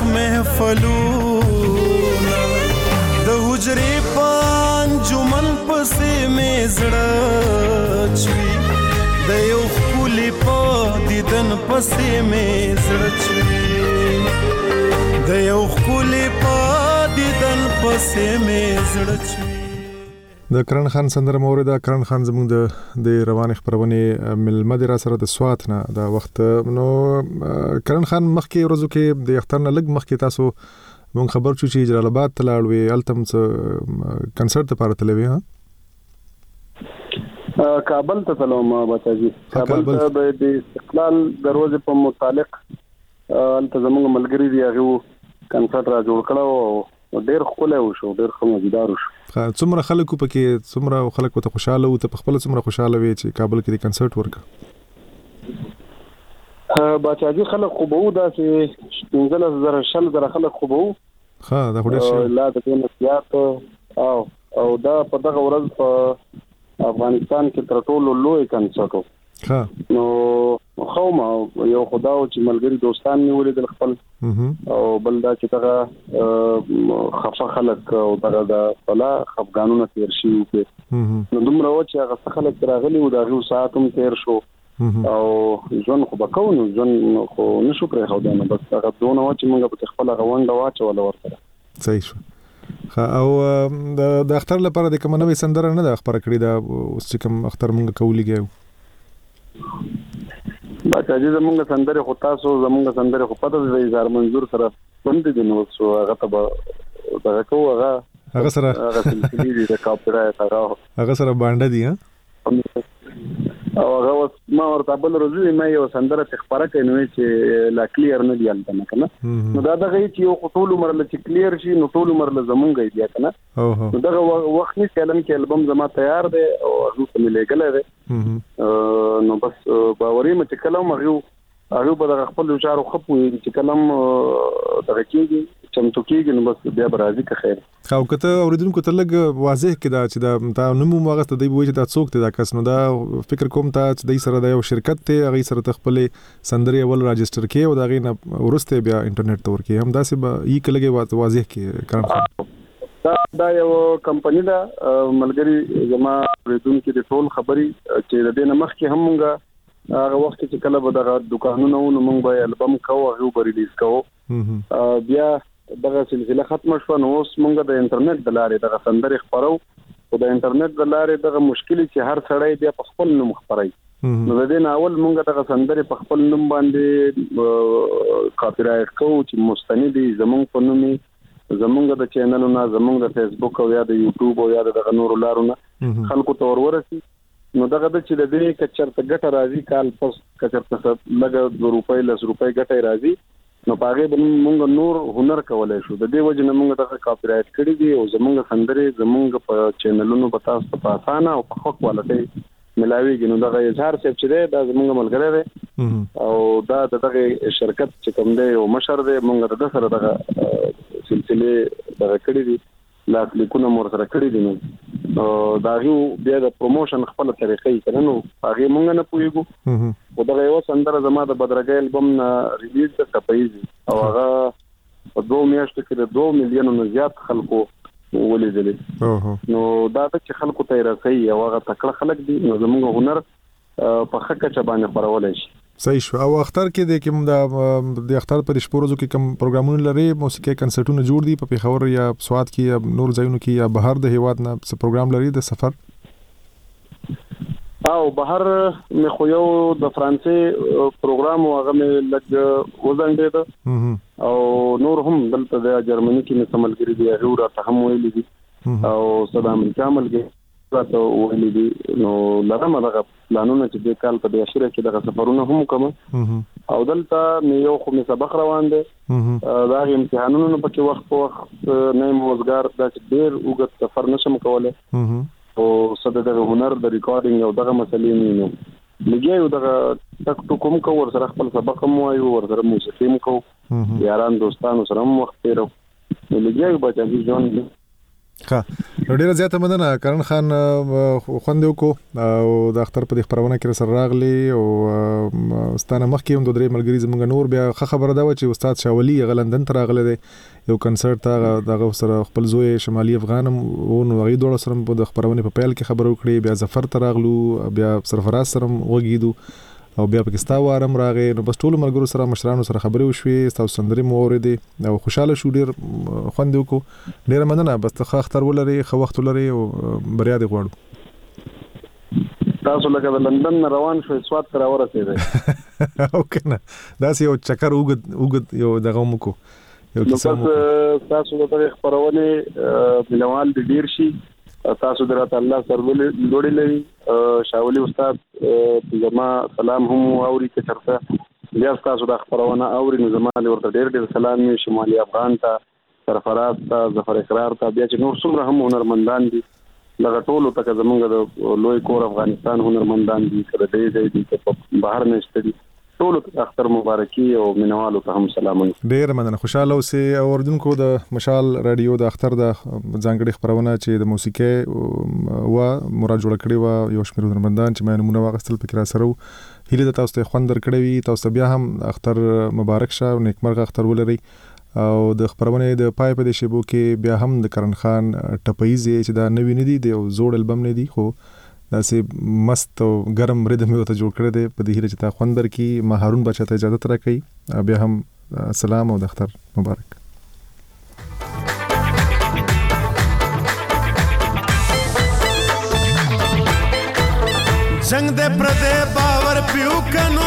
[SPEAKER 9] محفلونه د حجرې پانجمن پسې مې زړه چوي د یو ښکلي په دیدن پسې مې زړه چوي د یو ښکلي په دیدن پسې مې زړه چوي.
[SPEAKER 10] د کرن خان سندره مورده کرن خان زموږ د روانې خبرونه ملمه در سره د سوات نه دا وخت نو کرن خان مخکې ورځو کې د اختر نه لګ مخکې تاسو مونږ خبر شو چې جلال آباد ته لاړوي التم کنسرت لپاره تلوي ها
[SPEAKER 11] کابل ته تلوم بچاجي کابل ته د استقلال دروازه په متعلق الته زموږ ملګری دی هغه کنسرت را جوړ کړو ډېر خوله وشو ډېر مزیدار وشو.
[SPEAKER 10] څومره خلکو پکې څومره خلکو ته خوشاله وو ته خپل څومره خوشاله وي چې کابل کې د کنسرت ورک
[SPEAKER 11] بچاجي خلک خو به دا چې 15000 خلک خو به
[SPEAKER 10] ها دا خو ډېر شي
[SPEAKER 11] لا د نسيات او دا په دغه ورځ په افغانستان کې تر ټولو لوی کنسرت
[SPEAKER 10] ها
[SPEAKER 11] نو خو ما یو خداو چې ملګری دوستان نیولې د خپل او بل دا چې دغه خفه خلک او دغه د فلا خفګانونه تیر شي نو دومره و چې هغه خلک راغلي او دغه ساعتوم تیر شو او ځون خو بکاو نو ځون خو نشو پرې خو دا نه بس هغه دونه و چې موږ په خپل غونډه واچول ورته
[SPEAKER 10] صحیح شو. او د اختر لپاره د کوم نوې سندره نه د خبره کړې دا اوس چې کوم اختر موږ کولیږو
[SPEAKER 11] باچاجي زمونږ سندره خو تاسو زمونږ سندره خو پته دی زار منظور سره باندې دي نو څو هغه ته دا کوه هغه
[SPEAKER 10] سره
[SPEAKER 11] سلسله دي د کاپی رائټ
[SPEAKER 10] هغه سره باندې دي
[SPEAKER 11] او هغه ما ورته بل ورځ ما یو سندره تخبره کینوي چې لا کلیر نه دی البته نه کنه نو دا دغه چې یو ټول مرله چې کلیر شي نو ټول مرله زمونږ دی کنه نو دغه وخت نه کلم کې البم زما تیار دی او هغه ته ملګل دی نو بس باورې مې کلم هغه به د خپل اشاره خپو چې کلم دغه کېږي چمتو کېږي نو بس بیا برازي که خیر
[SPEAKER 10] خو کته اوریدونکو ته لګ واضح کړه چې دا نومو مغه ته دی وایي چې دا څوک دی دا کس نو دا فکر کوم ته چې د سره د یو شرکت ته هغه سره خپل سندري اول راجستر کې او دا غي نه ورسته بیا انټرنیټ ته ورکی هم دا سه یې کلګي واضح کې کړم
[SPEAKER 11] دا یو کمپنی دا ملګری زما اوریدونکو د ټول خبري چې د دې نمخ کې همغه هغه وخت چې کله به دغه دکانونه نو موږ به البم کوو هغه به ریلیز کوو بیا دغه سلسله ختم شو نو اوس موږ د انټرنیټ د لارې دغه سندري خبرو او د انټرنیټ د لارې دغه مشکل چې هر سړی بیا په خپل نوم خبري نو د دې اول موږ دغه سندري په خپل نوم باندې کاپی رائټ کوو چې مستندي زمونږ په نومي زمونږ د چینلونو زمونږ د فیسبوک او یا د یوټیوب او یا د نور لارونو خلکو ته ورورسي نو دغه د چې د دې کچرته ګټه راځي کال پس کچرته لګ 2 روپۍ 10 روپۍ ګټه راځي نو پاغه موږ نور هنر کولای شو د دې وجه نه موږ دغه کاپی رائټ کړی دی او زمونږ سندري زمونږ په چینلونو په تاسو په اسانه او په حق والته ملاویږي نو دغه اظهار څه چې دا زمونږ ملګری دی او دا دغه شرکت چې کوم دی او مشر دی موږ د سره دغه سلسله دغه کړی دی لاس لیکونه مور سره کړی دي نو دا یو بیا د پروموشن خپل طریقې کړي نو هغه مونږ نه پويګو او دا یو سندره زما د بدرګي البم ریلیز د تپایزي او هغه په 2 میاشتو کې د 2 میلیون نه زیات خلکو ولیدل نو دا چې خلکو ته راځي او هغه تکړه خلک دي نو زموږ هنر په حق چ باندې خبرولای شي.
[SPEAKER 10] صحیح شو. او اختر کې د کوم د اختر پر شپورزو کې کوم پروګرامونه لري موسیقي کنسرتونه جوړ دي په پیښور یا سواد کې یا نور ځایونو کې یا بهر د هیواد نه څه پروګرام لري د سفر
[SPEAKER 11] او بهر مې خو یو د فرانسې پروګرام هغه مې لګ وزنډې او نور هم دلته د جرمني کې مې سملګری دی هغه راته هم ویلي دي او سود امریکا ملګری راته ویلي دي نو لرم دغه پلانونه چې د کال په اخره کې دغه سفرونه هم کوم او دلته مې یو خو مې سبق روان دي دا امتحانونه په کې وخت په وخت نه موزګار د ډېر وګت سفر نشم کوله او صد د هنر د ریکارډینګ او دغه مسلې نه لګي او دغه تک کوم کو ور سره خپل سبق مو وایو ور سره موسیقي مو کو یاران دوستانو سره وخت تیرو لګي بچا دي ځون
[SPEAKER 10] ها ډیره زیاته مننه کرن خان خوند کو او د اختر په خبرونه کې سره راغلی او ستانه مخکې هم د درې ملګری زمونږ نور بیا خبره دا و چې استاد شاولی غلندن تر راغله دی یو کنسرت دغه سره خپل زوی شمالي افغانم او نو غي دوه سره د خبرونه په پیل کې خبرو کړې بیا ظفر تر راغلو بیا سرفراز سره وګیدو او بیا پاکستان وارم راغې نو بس ټول ملګرو سره مشرانو سره خبرې وشوې تاسو سندري مو اوریدې او خوشاله شو ډیر خوند وکړو ډیر مننه بس ته اختر ولري خو وخت ولري او بریا دې غواړو
[SPEAKER 11] تاسو لکه د لندن روان شو سواد تر ورسېده
[SPEAKER 10] او کنه دا یو چکر وګد یو دغه مکو یو
[SPEAKER 11] کیسه تاسو د خبرونه بلوال د ډیر شي تاسو درته الله سره لوړی لري شاولی استاد زما سلام هم اوري چې چرته بیا تاسو د خبرونه اوري نو زما ورته ډیر سلام شمالي افغان ته سرفراز ته ظفر اقرار ته بیا چې نور څومره هم هنرمندان دي لکه ټولو ته زمونږ د لوی کور افغانستان هنرمندان دي کړه دې چې بهر نشته دي ټول اختر مبارکي او مینوالو ته هم سلامونه
[SPEAKER 10] ډیر مننه خوشاله اوسئ اوردونکو د مشال رادیو د اختر د ځانګړي خبرونه چې د موسیقي او مراد جوړ کړي و یو شمېر هنرمندان چې مې نمونه واغستل پکې را سره هیله د تاسو ته خوند درکړي وي تاسو بیا هم اختر مبارک شه او نیکمرغه اختر ولري او د خبرونه د پای په شیبو کې بیا هم د کرن خان ټپایزي چې دا نوی ندي د زوړ البم ندي خو داسې مست او ګرم ردم یو ته جوړ کړی دی په دې هیله چې تا خوندر کی ما هارون بچا ته اجازه تر کوي بیا هم سلام او د اختر مبارک
[SPEAKER 9] جنگ دے پردے باور پیو کنو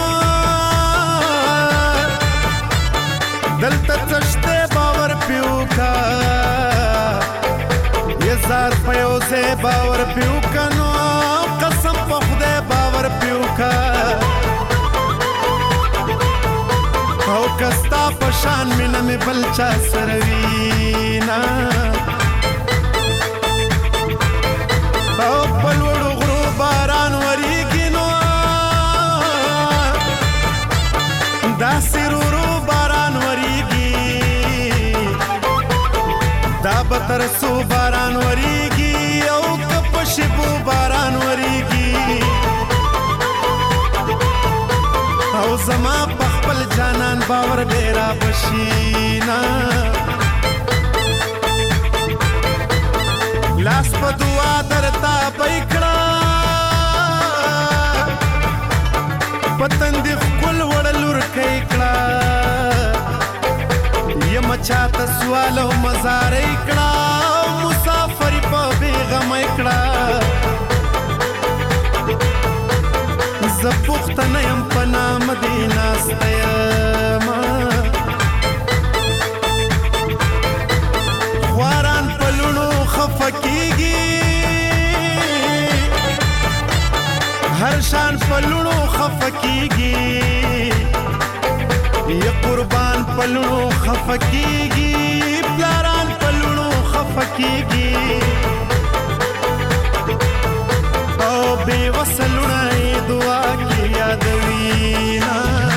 [SPEAKER 9] دل تشتے باور پیو کا یہ زار پیو سے باور پیو کنو قسم په خدای باور پیو کا او کستا پشان مینه می بلچا سروینا او پلوړو غرو باران وریږي نو دا سرورو باران وریږي دا بتر سو باران وریږي او کپشبو باران وریږي او زما په خپل جانان باور ډیرا بشینا لاس په دعا درتا پېکړه پتن دې خپل وړلور کېکړه یم چاته سوال او مزار کړه مسافر په بیغم کړه زپختنه يم پنا مدینه استیما خواران پلونو خفکیږي هر شان پلونو خفکیږي یا قربان پلونو خفکیږي پلاران پلونو خفکیږي او بے وصلونه دعا کی یادوینا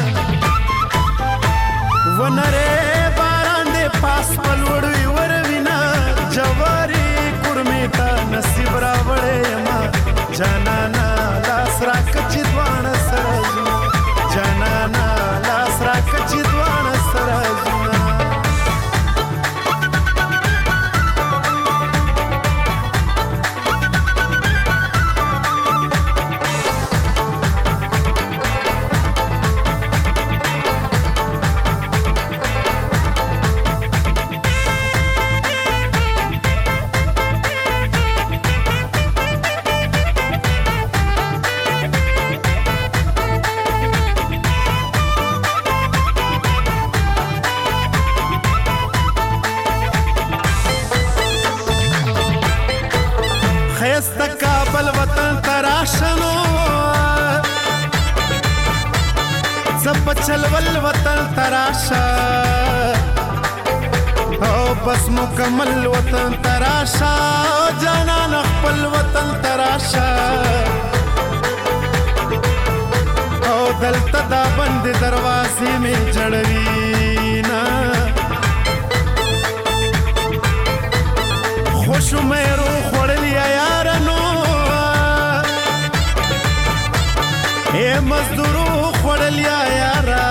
[SPEAKER 9] ونره باران دے پاس پلوڑوی وروینا جواری کرمیتا نصیب راوڑے ما جانانا لاس راک چیدوان سراجنا جانانا لاس راک چیدوان سراجنا چلول وطن تراشا او بس مکمل وطن تراشا جانان خپل وطن تراشا او دلته دا بند دروازې می جړوي نا خوش اے مزدورو خړل یا یارا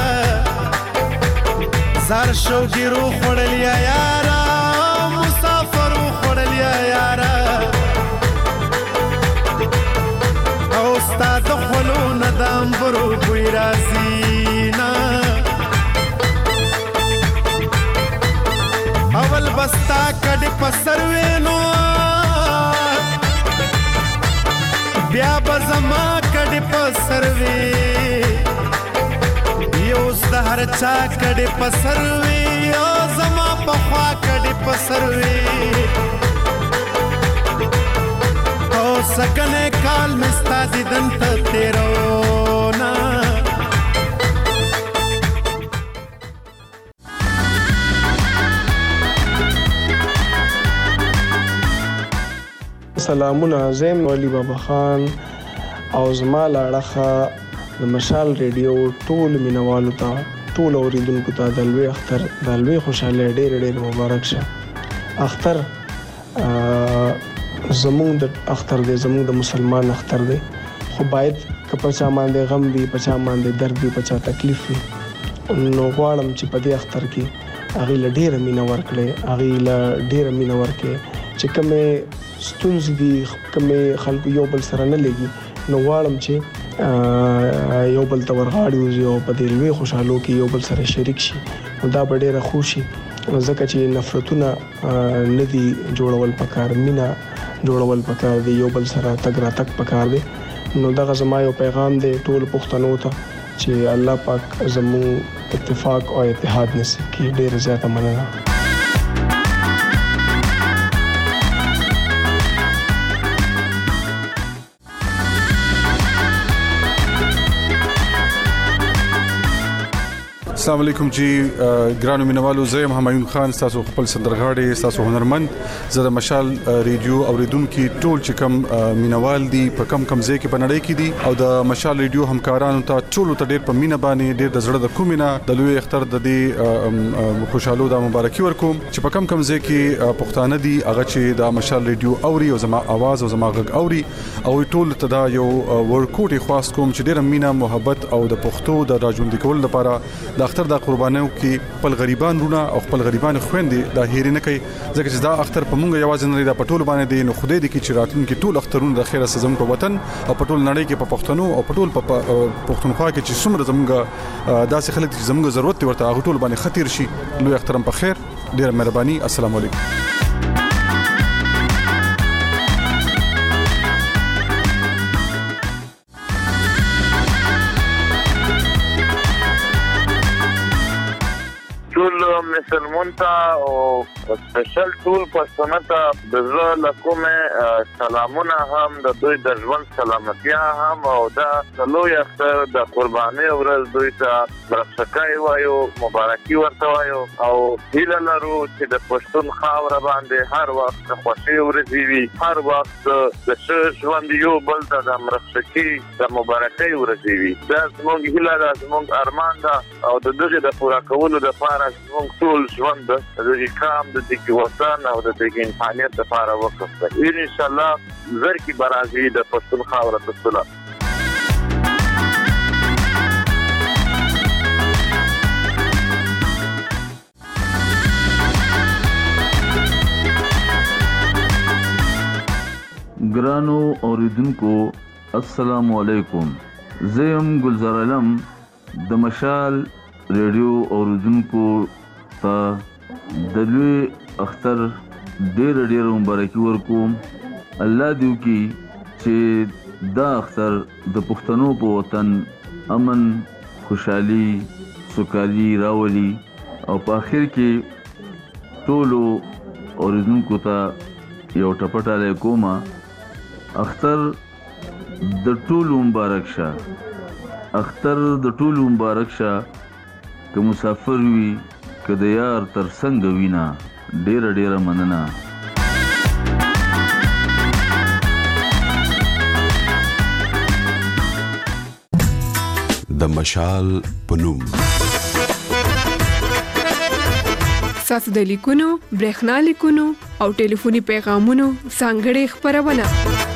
[SPEAKER 9] زار شو ګیرو خړل یا یارا مسافرو خړل یا یارا او استاد خلو ندم برو ګوی رازینا اول بستا کډ پسروینو بیا بزما کډ پسروي یو سحر چا کډ پسروي او زما پخوا کډ پسروي او سکنه کال مستا دیدن ته تیرو نا
[SPEAKER 12] سلامونه زم ولی بابا خان او زما لاړه د مشال ریډیو ټول مینوالو ته ټول اوریدونکو ته د لوی اختر د لوی خوشاله ډېر ډېر مبارک شه اختر زموږ د اختر دی زموږ د مسلمان اختر دی خو باید که پچا باندې غم وي پچا باندې درد وي پچا تکلیف وي نو غواړم چې په دې اختر کې هغې له ډېره مینه ورکړې هغې له ډېره مینه ورکړې چې کومې ستونزې دي کومې خلکو یو بل سره نه لګي نو غواړم چې یو بل ته ورغاړي وځي او په دې لوی خوشحالو کې یو بل سره شریک شي نو دا به ډېره خوشي ځکه چې نفرتونه نه دي جوړول پکار مینه جوړول پکار دی یو بل سره تګ راتګ پکار دی نو دغه زما یو پیغام دی ټول پښتنو ته چې الله پاک زموږ اتفاق او اتحاد نصیب کړي ډېر زیاته مننه
[SPEAKER 13] السلام علیکم جی ګرانو مینوالو زم همایون خان تاسو خپل سندرغاړي تاسو هنرمند زه د مشال ریډیو اوریدونکو ټول چې کم مینوال دي په کم ځای کې بنړې کې دي او د مشال ریډیو همکارانو ته ټول ته ډېر په مینه باندې ډېر د زړه د کومینه د لوی اختر د دې خوشاله د مبارکي ورکوم چې په کم ځای کې پښتانه دي هغه چې د مشال ریډیو اوري او زما आवाज او زما غږ اوري او ټول ته دا یو ورکوټي خاص کوم چې ډېر مینه محبت او د پښتو د راجوندي کول لپاره د اختر د قربانیو کې خپل غریبان رونه او خپل غریبان خويندې د هېرې نه کوي ځکه چې دا اختر په مونږ یوازې نه د پټول باندې دی نو خدای دې کې چې راتلونکي ټول اخترونه د خیره سزم په وطن او پټول نړۍ کې په پښتنو او پټول په پښتونخوا کې چې څومره زموږ داسې خلک چې زموږ ضرورت ورته هغه ټول باندې خطر شي لوی اخترم په خیر ډېر مهرباني السلام علیکم
[SPEAKER 14] مسلمون ته او سپیشل ټول پښتون ته د زړه له کومه سلامونه هم د دوی د ژوند سلامتیا هم او د لوی اختر د قربانۍ ورځ دوی ته برخکای وایو مبارکي ورته وایو او هیله لرو چې د پښتون خاور باندې هر وخت خوشي ورځي وي هر وخت د ژوند یو بل ته د مرخصتي د مبارکي ورځي وي دا زموږ هیله ده زموږ ارمان ده او د دې د پوره کولو لپاره زموږ ټول ژوند د اکرام د دې وطن او د دې انسانيت لپاره وقف ده ان شاء الله زر کی برازي د پښتون خاور ته صلح
[SPEAKER 15] ګرانو اوریدونکو السلام علیکم زم گلزار علم د مشال ریډیو اوریدونکو ته د لوی اختر ډېر مبارکي ورکوم الله دې وکړي چې دا اختر د پښتنو په وطن امن خوشحالي سوکالي راولي او په اخر کې ټولو اوریدونکو ته یو ټپټاله کومه اختر د ټولو مبارک شه اختر د ټولو مبارک شه که مسافر وي که د یار تر څنګ وینا ډېره مننه
[SPEAKER 8] د مشال پنوم
[SPEAKER 16] تاسو د لیکونو برېښنا لیکونو او ټلیفوني پیغامونو څنګه خبرونه